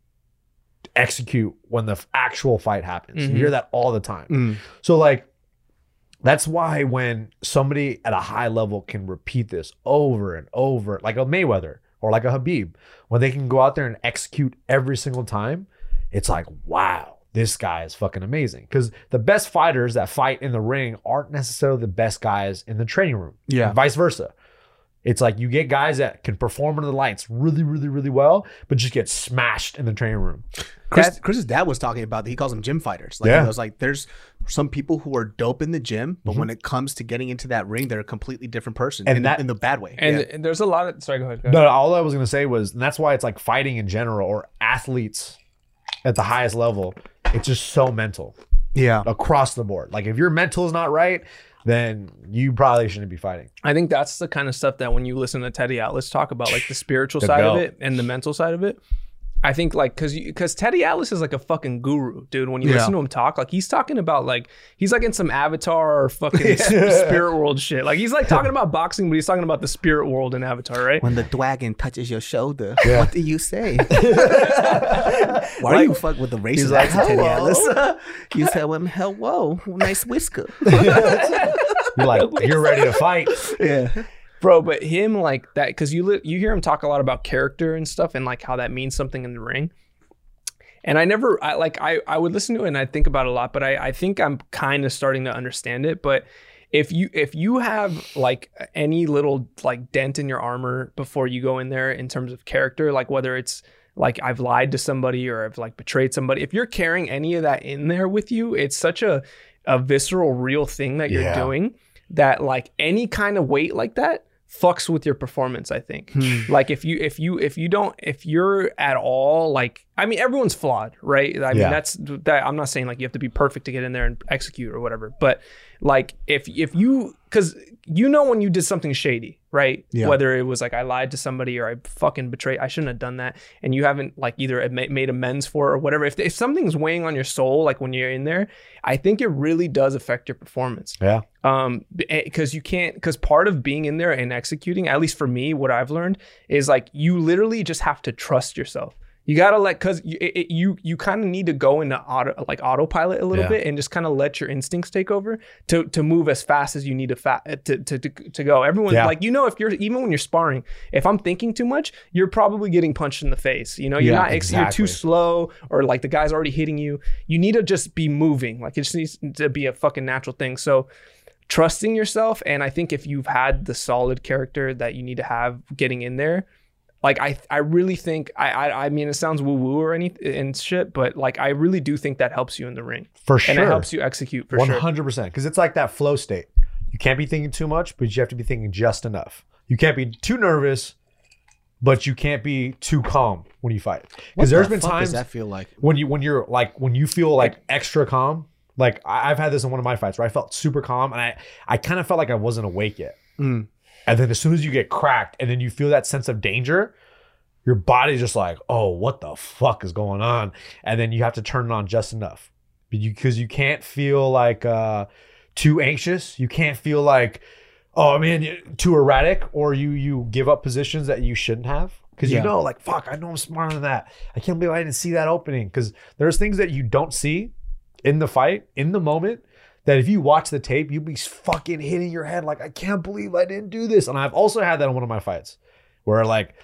execute when the f- actual fight happens. Mhm. You hear that all the time. Mm. So like that's why when somebody at a high level can repeat this over and over, like a Mayweather or like a Habib, when they can go out there and execute every single time, it's like, wow, this guy is fucking amazing. Because the best fighters that fight in the ring aren't necessarily the best guys in the training room. Yeah. And vice versa. It's like you get guys that can perform under the lights really, really, really well, but just get smashed in the training room. Chris, Chris's dad was talking about that. He calls them gym fighters. Like, Yeah. he was like, there's some people who are dope in the gym, but when it comes to getting into that ring, they're a completely different person, And in, that- in the bad way. And, Yeah. and there's a lot of sorry, go ahead. Go ahead. No, all I was going to say was, and that's why it's like fighting in general or athletes at the highest level. It's just so mental yeah. across the board. Like if your mental is not right, then you probably shouldn't be fighting. I think that's the kind of stuff that when you listen to Teddy Atlas talk about, like the spiritual The side goat. of it and the mental side of it, I think like because because Teddy Atlas is like a fucking guru, dude. When you Yeah. listen to him talk, like he's talking about like he's like in some Avatar or fucking spirit world shit. Like he's like talking about boxing, but he's talking about the spirit world in Avatar, right? When the dragon touches your shoulder, Yeah. what do you say? Why do you fuck with the racist He's like, accent, Teddy "Hello." Atlas? You tell him, hello, nice whisker. You're like, you're ready to fight. Yeah. Bro, but him like that because you li- you hear him talk a lot about character and stuff and like how that means something in the ring. And I never I like I I would listen to it and I think about it a lot, but I I think I'm kind of starting to understand it. But if you if you have like any little like dent in your armor before you go in there in terms of character, like whether it's like I've lied to somebody or I've like betrayed somebody, if you're carrying any of that in there with you, it's such a a visceral, real thing that you're Yeah. doing that like any kind of weight like that fucks with your performance. I think like if you if you if you don't if you're at all like I mean everyone's flawed, right? I mean Yeah. that's that I'm not saying like you have to be perfect to get in there and execute or whatever, but like if if you because you know when you did something shady, right? Yeah. Whether it was like I lied to somebody or I fucking betrayed, I shouldn't have done that, and you haven't like either ma- made amends for it or whatever. If if something's weighing on your soul, like when you're in there, I think it really does affect your performance. Yeah. Um, because you can't, because part of being in there and executing, at least for me, what I've learned is like you literally just have to trust yourself. You gotta let, cause you it, it- you you kind of need to go into auto like autopilot a little Yeah. bit and just kind of let your instincts take over to to move as fast as you need to fa- to, to to to go. Everyone Yeah. like you know if you're even when you're sparring, if I'm thinking too much, you're probably getting punched in the face. You know you're Yeah, not ex- you're exactly. too slow or like the guy's already hitting you. You need to just be moving. Like it just needs to be a fucking natural thing. So. Trusting yourself, and I think if you've had the solid character that you need to have getting in there, like I, I really think I, I, I mean, it sounds woo woo or any and shit, but like I really do think that helps you in the ring, For and sure. it helps you execute for One sure. hundred percent. Because it's like that flow state. You can't be thinking too much, but you have to be thinking just enough. You can't be too nervous, but you can't be too calm when you fight. Because there's been What times does that feel like? when you when you're like when you feel like extra calm. Like I- I've had this in one of my fights where I felt super calm and I I kind of felt like I wasn't awake yet. Mm. And then as soon as you get cracked and then you feel that sense of danger, your body's just like, oh, what the fuck is going on? And then you have to turn it on just enough. Because you can't feel like uh, too anxious. You can't feel like, oh man, you- too erratic, or you you give up positions that you shouldn't have. Because Yeah. you know, like, fuck, I know I'm smarter than that. I can't believe I didn't see that opening. Because there's things that you don't see in the fight, in the moment, that if you watch the tape, you'd be fucking hitting your head like, I can't believe I didn't do this. And I've also had that in one of my fights where like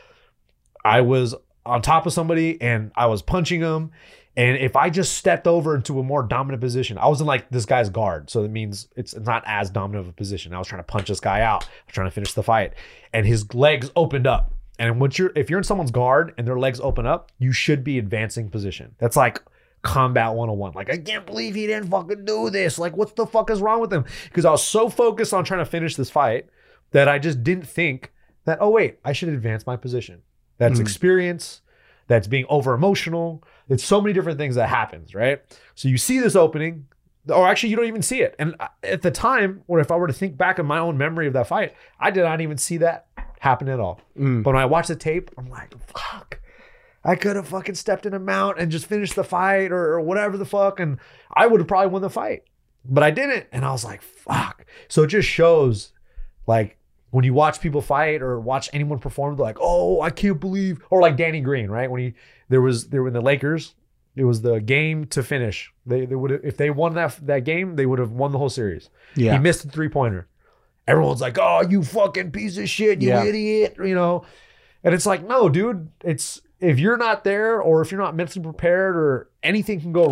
I was on top of somebody and I was punching him. And if I just stepped over into a more dominant position, I was in like this guy's guard. So that means it's not as dominant of a position. I was trying to punch this guy out. I was trying to finish the fight. And his legs opened up. And once you're, if you're in someone's guard and their legs open up, you should be advancing position. That's like combat one oh one. Like, I can't believe he didn't fucking do this. Like, what the fuck is wrong with him? Because I was so focused on trying to finish this fight that I just didn't think that, oh wait, I should advance my position. That's Mm. experience. That's being over emotional. It's so many different things that happens, right? So you see this opening, or actually you don't even see it. And at the time, or if I were to think back in my own memory of that fight, I did not even see that happen at all. Mm. But when I watch the tape, I'm like, fuck, I could have fucking stepped in a mount and just finished the fight or, or whatever the fuck. And I would have probably won the fight, but I didn't. And I was like, fuck. So it just shows like, when you watch people fight or watch anyone perform, they're like, oh, I can't believe, or like Danny Green, right? When he, there was, there were in the Lakers, it was the game to finish. They, they would have, if they won that, that game, they would have won the whole series. Yeah. He missed a three pointer. Everyone's like, oh, you fucking piece of shit, you Yeah. idiot, you know? And it's like, no, dude, it's, if you're not there or if you're not mentally prepared or anything can go wrong.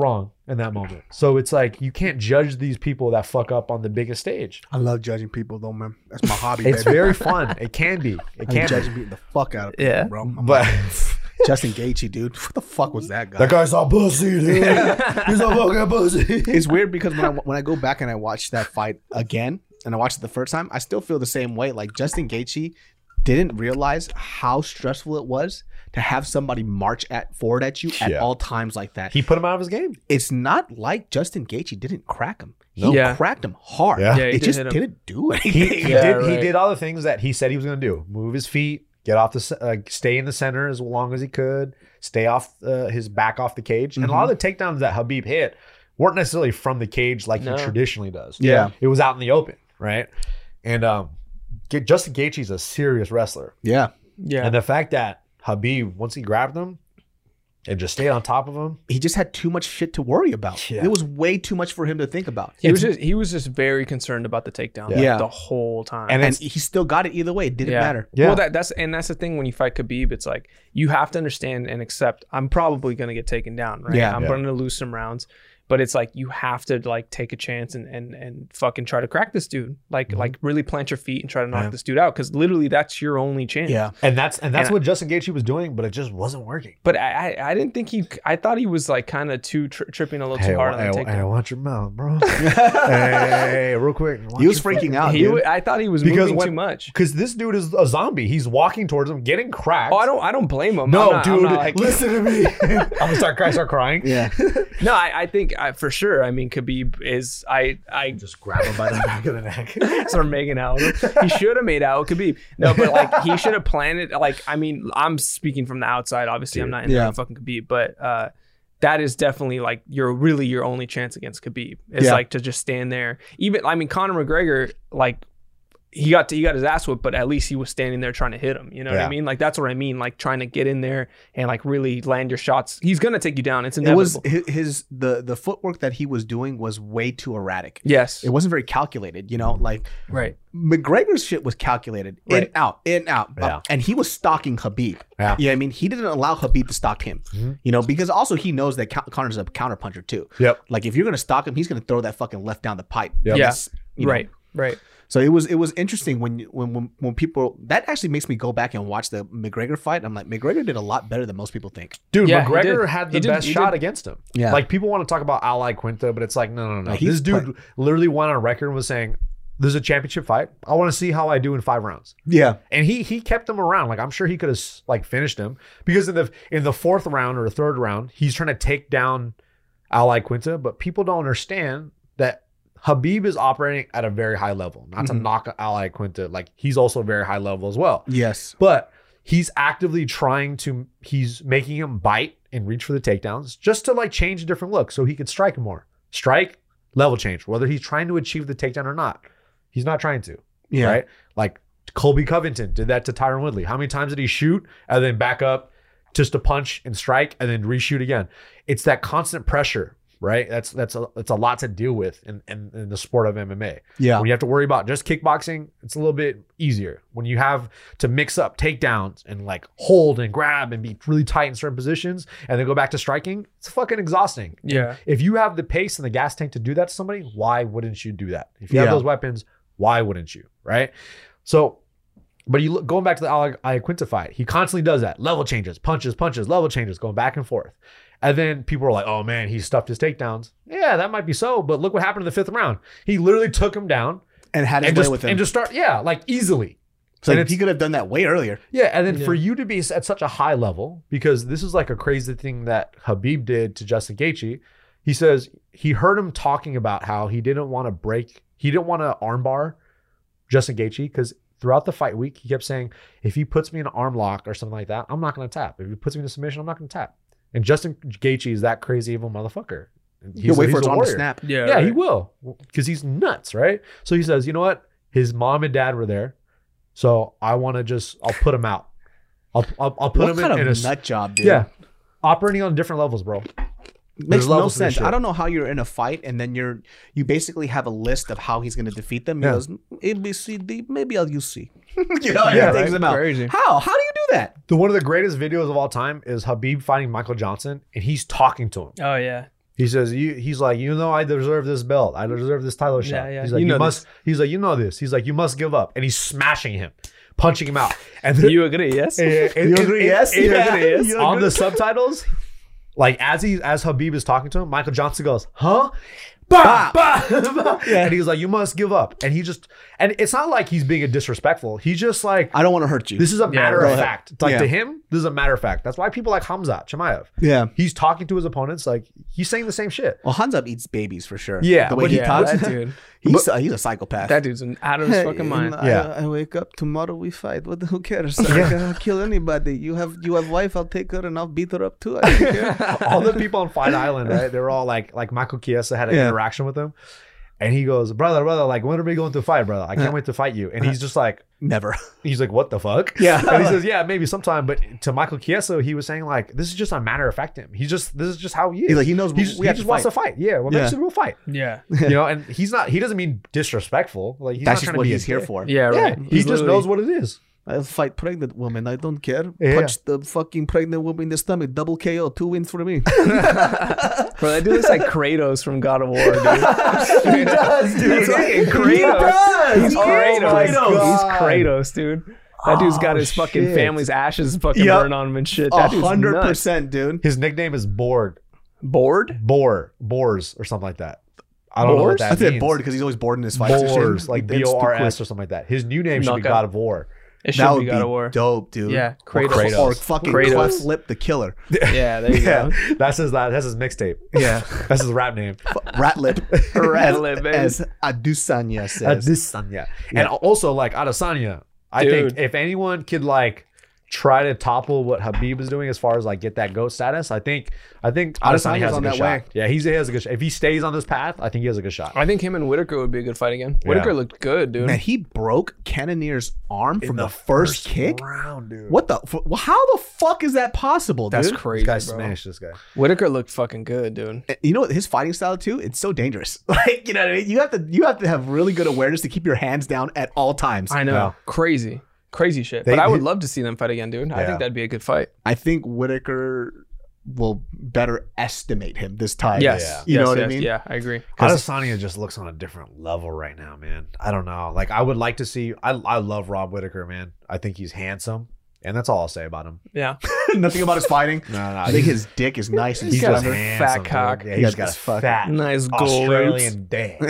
in that moment. So it's like you can't judge these people that fuck up on the biggest stage. I love judging people though, man. That's my hobby. It's baby. very fun. It can be. It I'm can judging be. people the fuck out of people, Yeah. bro. I'm But like, Justin Gaethje, dude. What the fuck was that guy? that guy's a pussy, dude. He's a fucking pussy. It's weird because when I when I go back and I watch that fight again, and I watched it the first time, I still feel the same way. Like Justin Gaethje didn't realize how stressful it was to have somebody march at forward at you at Yeah. all times like that. He put him out of his game. It's not like Justin Gaethje didn't crack him. He No. Yeah. cracked him hard. Yeah. Yeah, he it did just hit him. didn't do anything. He, he Yeah, did. He right. did all the things that he said he was going to do. Move his feet, get off the, ce- like, stay in the center as long as he could, stay off uh, his back off the cage. And a lot of the takedowns that Habib hit weren't necessarily from the cage like No. he traditionally does. Yeah. it was out in the open, right? And um, G- Justin Gaethje's a serious wrestler, Yeah. Yeah. and the fact that Habib, once he grabbed him and just stayed on top of him, He just had too much shit to worry about. Yeah. It was way too much for him to think about. He was just he was just very concerned about the takedown like, Yeah. the whole time. And And it's- he still got it either way. It didn't Yeah. matter. Yeah. Well, that, that's and that's the thing when you fight Khabib, it's like you have to understand and accept. I'm probably gonna get taken down, right? Yeah. I'm Yeah. gonna lose some rounds, but it's like you have to like take a chance and and and fucking try to crack this dude. Like like really plant your feet and try to knock Yeah. this dude out because literally that's your only chance. Yeah. and that's and that's And- what Justin Gaethje was doing, but it just wasn't working. But I I, I didn't think he. I thought he was like kind of too tri- tripping a little too hard on the hey, hey, takedown. watch your mouth, bro. hey, hey, real quick. watch He was your freaking out, He, dude. w- I thought he was Because moving when- too much. Because this dude is a zombie. He's walking towards him, getting cracked. Oh, I don't. I don't blame him. No, I'm not, I'm dude, not like, listen to me. I'm gonna start crying. Start crying. Yeah. No, I, I think I, for sure. I mean, Khabib is. I. I Just grab him by the back of the neck. start making out with him. He should have made out with Khabib. No, but like he should have planned it. Like, I mean, I'm speaking from the outside. Obviously, I'm not in there Yeah. with fucking Khabib, but uh, that is definitely like you're really your only chance against Khabib. It's Yeah. like to just stand there. Even I mean, Conor McGregor, like he got to, he got his ass whipped, but at least he was standing there trying to hit him. You know what Yeah. I mean? Like that's what I mean. Like trying to get in there and like really land your shots. He's gonna take you down. It's It inevitable. was his, his the the footwork that he was doing was way too erratic. yes. It wasn't very calculated, you know, like right. McGregor's shit was calculated. In, Right. out, in, out. Yeah. And he was stalking Khabib. Yeah. You know what I mean? He didn't allow Khabib to stalk him. You know, because also he knows that Con- Conor's a counter puncher too. Yep. Like if you're gonna stalk him, he's gonna throw that fucking left down the pipe. Yep. Yeah. That's, you know. Right. Right. So it was it was interesting when you- when when when people that actually makes me go back and watch the McGregor fight. I'm like, McGregor did a lot better than most people think. Dude, Yeah, he McGregor did. had He the did- best he shot did. against him. Yeah. Like people want to talk about Ally Quinta, but it's like, no, no, no. Like, he's this dude play- literally went on record and was saying, "This is a championship fight. I want to see how I do in five rounds." Yeah. And he he kept him around. Like I'm sure he could have like finished him because in the in the fourth round or the third round, he's trying to take down Ally Quinta, but people don't understand that Habib is operating at a very high level. Not to Mhm. knock Ally Quinta, like he's also very high level as well. Yes. But he's actively trying to he's making him bite and reach for the takedowns just to like change a different look so he could strike him more. Strike, level change, whether he's trying to achieve the takedown or not. He's not trying to. Yeah. Right? Like Colby Covington did that to Tyron Woodley. How many times did he shoot and then back up just to punch and strike and then reshoot again? It's that constant pressure, right? That's that's a that's a lot to deal with in, in, in the sport of M M A. Yeah. When you have to worry about just kickboxing, it's a little bit easier. When you have to mix up takedowns and like hold and grab and be really tight in certain positions and then go back to striking, it's fucking exhausting. Yeah. If you have the pace and the gas tank to do that to somebody, why wouldn't you do that? If you have Yeah. those weapons, why wouldn't you? Right? So, but you look going back to the Iaquinta fight, he constantly does that. Level changes, punches, punches, level changes, going back and forth. And then people are like, oh man, he stuffed his takedowns. Yeah, that might be so, but look what happened in the fifth round. He literally took him down And had his and way just, with him. and just start, yeah, like easily. so and he it's- could have done that way earlier. Yeah, and then Yeah. for you to be at such a high level, because this is like a crazy thing that Habib did to Justin Gaethje. He says he heard him talking about how he didn't want to break, he didn't want to armbar Justin Gaethje because throughout the fight week, he kept saying, if he puts me in an arm lock or something like that, I'm not going to tap. If he puts me in a submission, I'm not going to tap. And Justin Gaethje is that crazy evil motherfucker. He's He'll a- wait he's for his a arm to warrior. snap. Yeah. Yeah, right. he will because he's nuts, right? So he says, you know what? His mom and dad were there, so I want to just I'll put him out. I'll I'll, I'll put What him kind in, in of a nut job, dude? yeah, operating on different levels, bro. Makes There's no levels to this sense. shit. I don't know how you're in a fight and then you're you basically have a list of how he's going to defeat them. He Yeah. goes A, B, C, D. Maybe I'll use C. you know, Yeah, yeah, right? takes them out. Crazy. How? How do you do that? The one of the greatest videos of all time is Habib fighting Michael Johnson, and he's talking to him. Oh yeah. He says, "You." He's like, "You know, I deserve this belt. I deserve this title shot." Yeah, yeah. He's like, You "You, know must." this. He's like, "You know this." He's like, "You must give up," and he's smashing him, punching him out. And then, You agree? Yes. and- and- You and- agree, and- yes? and- You and- agree, yes? and- You On agree? the subtitles, like as he as Habib is talking to him, Michael Johnson goes, "Huh." Bah, bah, bah. And he's like, "You must give up," and he just and it's not like he's being a disrespectful. He's just like, I don't want to hurt you. this is a matter go of ahead. fact. It's like Yeah. to him, this is a matter of fact. That's why people like Hamza Chimaev. yeah. He's talking to his opponents like he's saying the same shit. Well, Hanzab eats babies for sure. Yeah, the way but he yeah, talks, that dude. he's uh, he's a psychopath. That dude's an out of his fucking mind. I, Yeah. I wake up tomorrow. We fight. What? the- Who cares? I can kill anybody. You have you have wife. I'll take her and I'll beat her up too. I don't care. All the people on Fight Island, right? They were all like, like Michael Chiesa had an Yeah. interaction with him, and he goes, "Brother, brother, like when are we going to fight, brother? I can't wait to fight you." And he's just like, Never. he's like, "What the fuck?" Yeah. And he says, "Yeah, maybe sometime." But to Michael Chiesa, he was saying like, "This is just a matter of fact. Him. He's just this is just how he is. He's like, he knows He just, we he have just to wants fight. to fight. Yeah, well, Yeah. next we'll fight. Yeah. You know, and he's not. He doesn't mean disrespectful. Like he's That's not just trying to what be he's a here dick. for. Yeah. Yeah, Right. he He's just literally- knows what it is. I'll fight pregnant women. I don't care. Yeah. Punch the fucking pregnant woman in the stomach. Double K O. Two wins for me. Bro, that dude looks like Kratos from God of War, dude. He does, dude. He's fucking He Kratos. does. He's Oh my Kratos. He's God. Kratos, dude. That dude's got Oh, his fucking shit. family's ashes fucking Yep. burned on him and shit. A That dude's hundred nuts. percent, dude. His nickname is Borg. Bored? Boar, Boars, or something like that. I don't know what Boars? that I said means. bored because he's always bored in his fights. and shit. Boars, like It's B O R too S quick. or something like that. His new name should be Knockout. God of War. It should That be would God be of War. dope, dude. Yeah, Or, Kratos. or fucking Kratos. Clef Lip the Killer. Yeah, there you Yeah, go. that's his. That's his mixtape. Yeah. That's his rap name. Rat Lip. Rat Lip, baby. As Adusanya says. Adesanya. And also like Adesanya. I think Dude. if anyone could like try to topple what Habib is doing as far as like get that GOAT status, I think I think Adesanya Adesanya's has a on good that shot. way. Yeah, he's, he has a good shot. If he stays on this path, I think he has a good shot. I think him and Whitaker would be a good fight again. Whitaker looked good, dude. Man, he broke Cannonier's arm from the, first, kick. round, dude. What the? f- well, How the fuck is that possible, dude? That's This crazy, guy bro. smashed this guy. Whitaker looked fucking good, dude. You know what? His fighting style too. It's so dangerous. Like you know what I mean. You have to you have to have really good awareness to keep your hands down at all times. I know. Yeah. Crazy. Crazy shit. They- but I would they- love to see them fight again, dude. I Yeah. think that'd be a good fight. I think Whitaker will better estimate him this time. Yes. Yeah. You Yes, know what I yes, mean? Yeah, I agree. Adesanya just looks on a different level right now, man. I don't know. Like I would like to see. I I love Rob Whitaker, man. I think he's handsome, and that's all I'll say about him. Yeah. Nothing about his fighting. No, no, I think his dick is nice and He's He's got just a handsome, fat dude. cock. Yeah, He he's got got this a fucking fat Nice gold Australian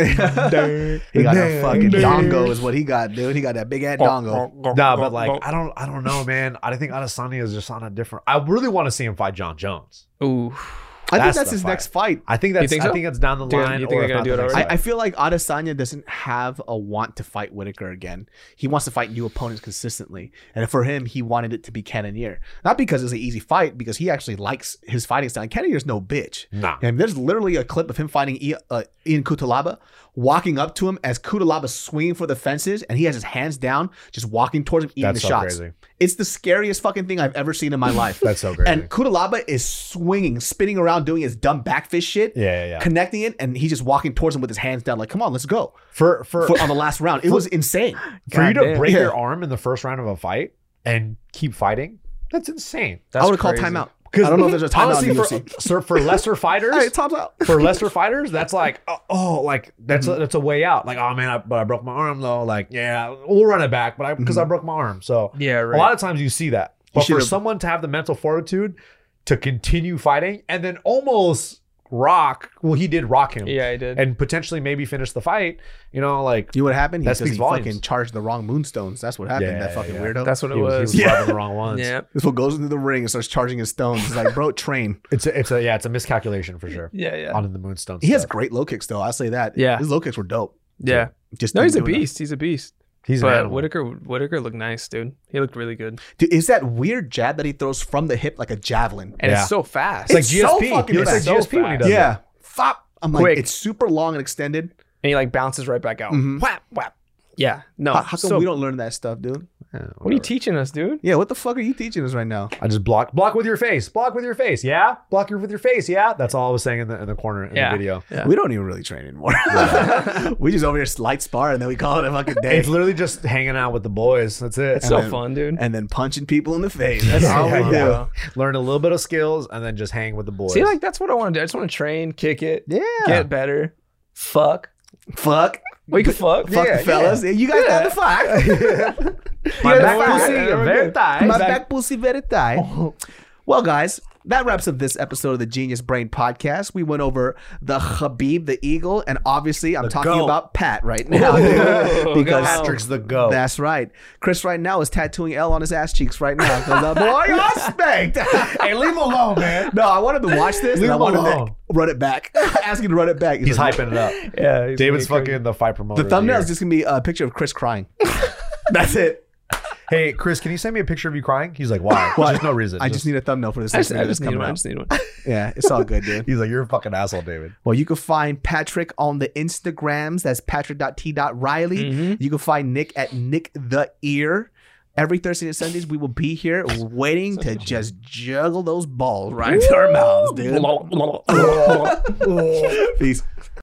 dick. he got a Dang, fucking dang. dongo is what he got, dude. He got that big ass dongo. No, but like I don't, I don't know, man. I think Adesanya is just on a different. I really want to see him fight John Jones. Ooh. I think That's that's the his fight. next fight. I think that's. think I so? think that's down the Do you- line. you think or they're if gonna not do it the next already? I, I fight. feel like Adesanya doesn't have a want to fight Whitaker again. He wants to fight new opponents consistently. And for him, he wanted it to be Cannonier. Not because it's an easy fight, because he actually likes his fighting style. And Cannonier's no bitch. Nah. And there's literally a clip of him fighting I- uh, Ian Kutalaba, walking up to him as Kutalaba's swinging for the fences, and he has his hands down, just walking towards him, eating That's the so shots. crazy. It's the scariest fucking thing I've ever seen in my life. That's so crazy. And Kutalaba is swinging, spinning around, doing his dumb backfist shit. Yeah, yeah, yeah. Connecting it, and he's just walking towards him with his hands down, like, "Come on, let's go." For for For, on the last round, it was insane. for you to Goddamn. break Yeah. your arm in the first round of a fight and keep fighting, that's insane. That's I would have called crazy. timeout. I don't know if there's a timeout honestly, in for, U F C. so for lesser fighters, Hey, time's out. for lesser fighters, that's like oh, oh like that's Mm-hmm. a, that's a way out. Like oh man, I, but I broke my arm though. Like yeah, we'll run it back, but I because I broke my arm. So Yeah, a right. lot of times you see that. But for should've- someone to have the mental fortitude to continue fighting and then almost rock, well, he did rock him, Yeah, I did. and potentially maybe finish the fight. You know, like You know what happened? He, That because speaks he volumes. fucking charged the wrong moonstones. That's what happened. Yeah, that fucking yeah. weirdo. That's what it he was, was. he was Yeah. rubbing the wrong ones. Yeah. this fool goes into the ring and starts charging his stones. He's like, bro, train. It's a, it's a yeah, it's a miscalculation for sure. Yeah, yeah. On the moonstone. He has stuff. great low kicks though. I'll say that. Yeah. his low kicks were dope. Yeah. Just No, didn't he's a do enough. beast. He's a beast. He's an But animal. Whitaker Whitaker looked nice, dude. He looked really good. Dude, is that weird jab that he throws from the hip like a javelin? And Yeah. it's so fast. It's like It's G S P. so fucking he looks like fast. G S P when he does yeah, it. fop. I'm like, Quick. it's super long and extended. and he like bounces right back out. Mhm. Whap, whap. Yeah. No. How, how come so- we don't learn that stuff, dude? What are you teaching us, dude? Yeah, what the fuck are you teaching us right now? I just block block with your face. Block with your face. Yeah. Block your with your face. Yeah. That's all I was saying in the in the corner in Yeah. the video. Yeah. We don't even really train anymore. we just over here light spar and then we call it a fucking day. It's literally just hanging out with the boys. That's it. It's so then- fun, dude. And then punching people in the face. That's all we Yeah, do. yeah. Learn a little bit of skills and then just hang with the boys. See, like that's what I want to do. I just want to train, kick it, Yeah. get better, fuck. Fuck. We can fuck. Fuck Yeah, the fellas. You guys got the fuck. my Yeah, back that's pussy, fine. a very tight. My back pussy very tight. Well, guys, that wraps up this episode of the Genius Brain Podcast. We went over the Khabib, the Eagle, and obviously I'm The talking goat. about Pat right now. dude, because Patrick's the go. that's right. Chris right now is tattooing L on his ass cheeks right now. Because the boy got spanked. Hey, leave him alone, man. No, I wanted to watch this Leave and I him wanted alone. to run it back. Ask him to run it back. He's like, hyping it up. Yeah, he's David's pretty fucking the fight promoter. The of thumbnail year. is just going to be a picture of Chris crying. That's it. Hey, Chris, can you send me a picture of you crying? He's like, why? What? There's no reason. I just need a thumbnail for this. I just, thing I that's just need coming one. I out. just need one. Yeah, it's all good, dude. He's like, you're a fucking asshole, David. Well, you can find Patrick on the Instagrams. That's patrick dot t dot riley. Mhm. You can find Nick at Nick the Ear. Every Thursday and Sundays, we will be here waiting to just juggle those balls right into our mouths, dude. Peace.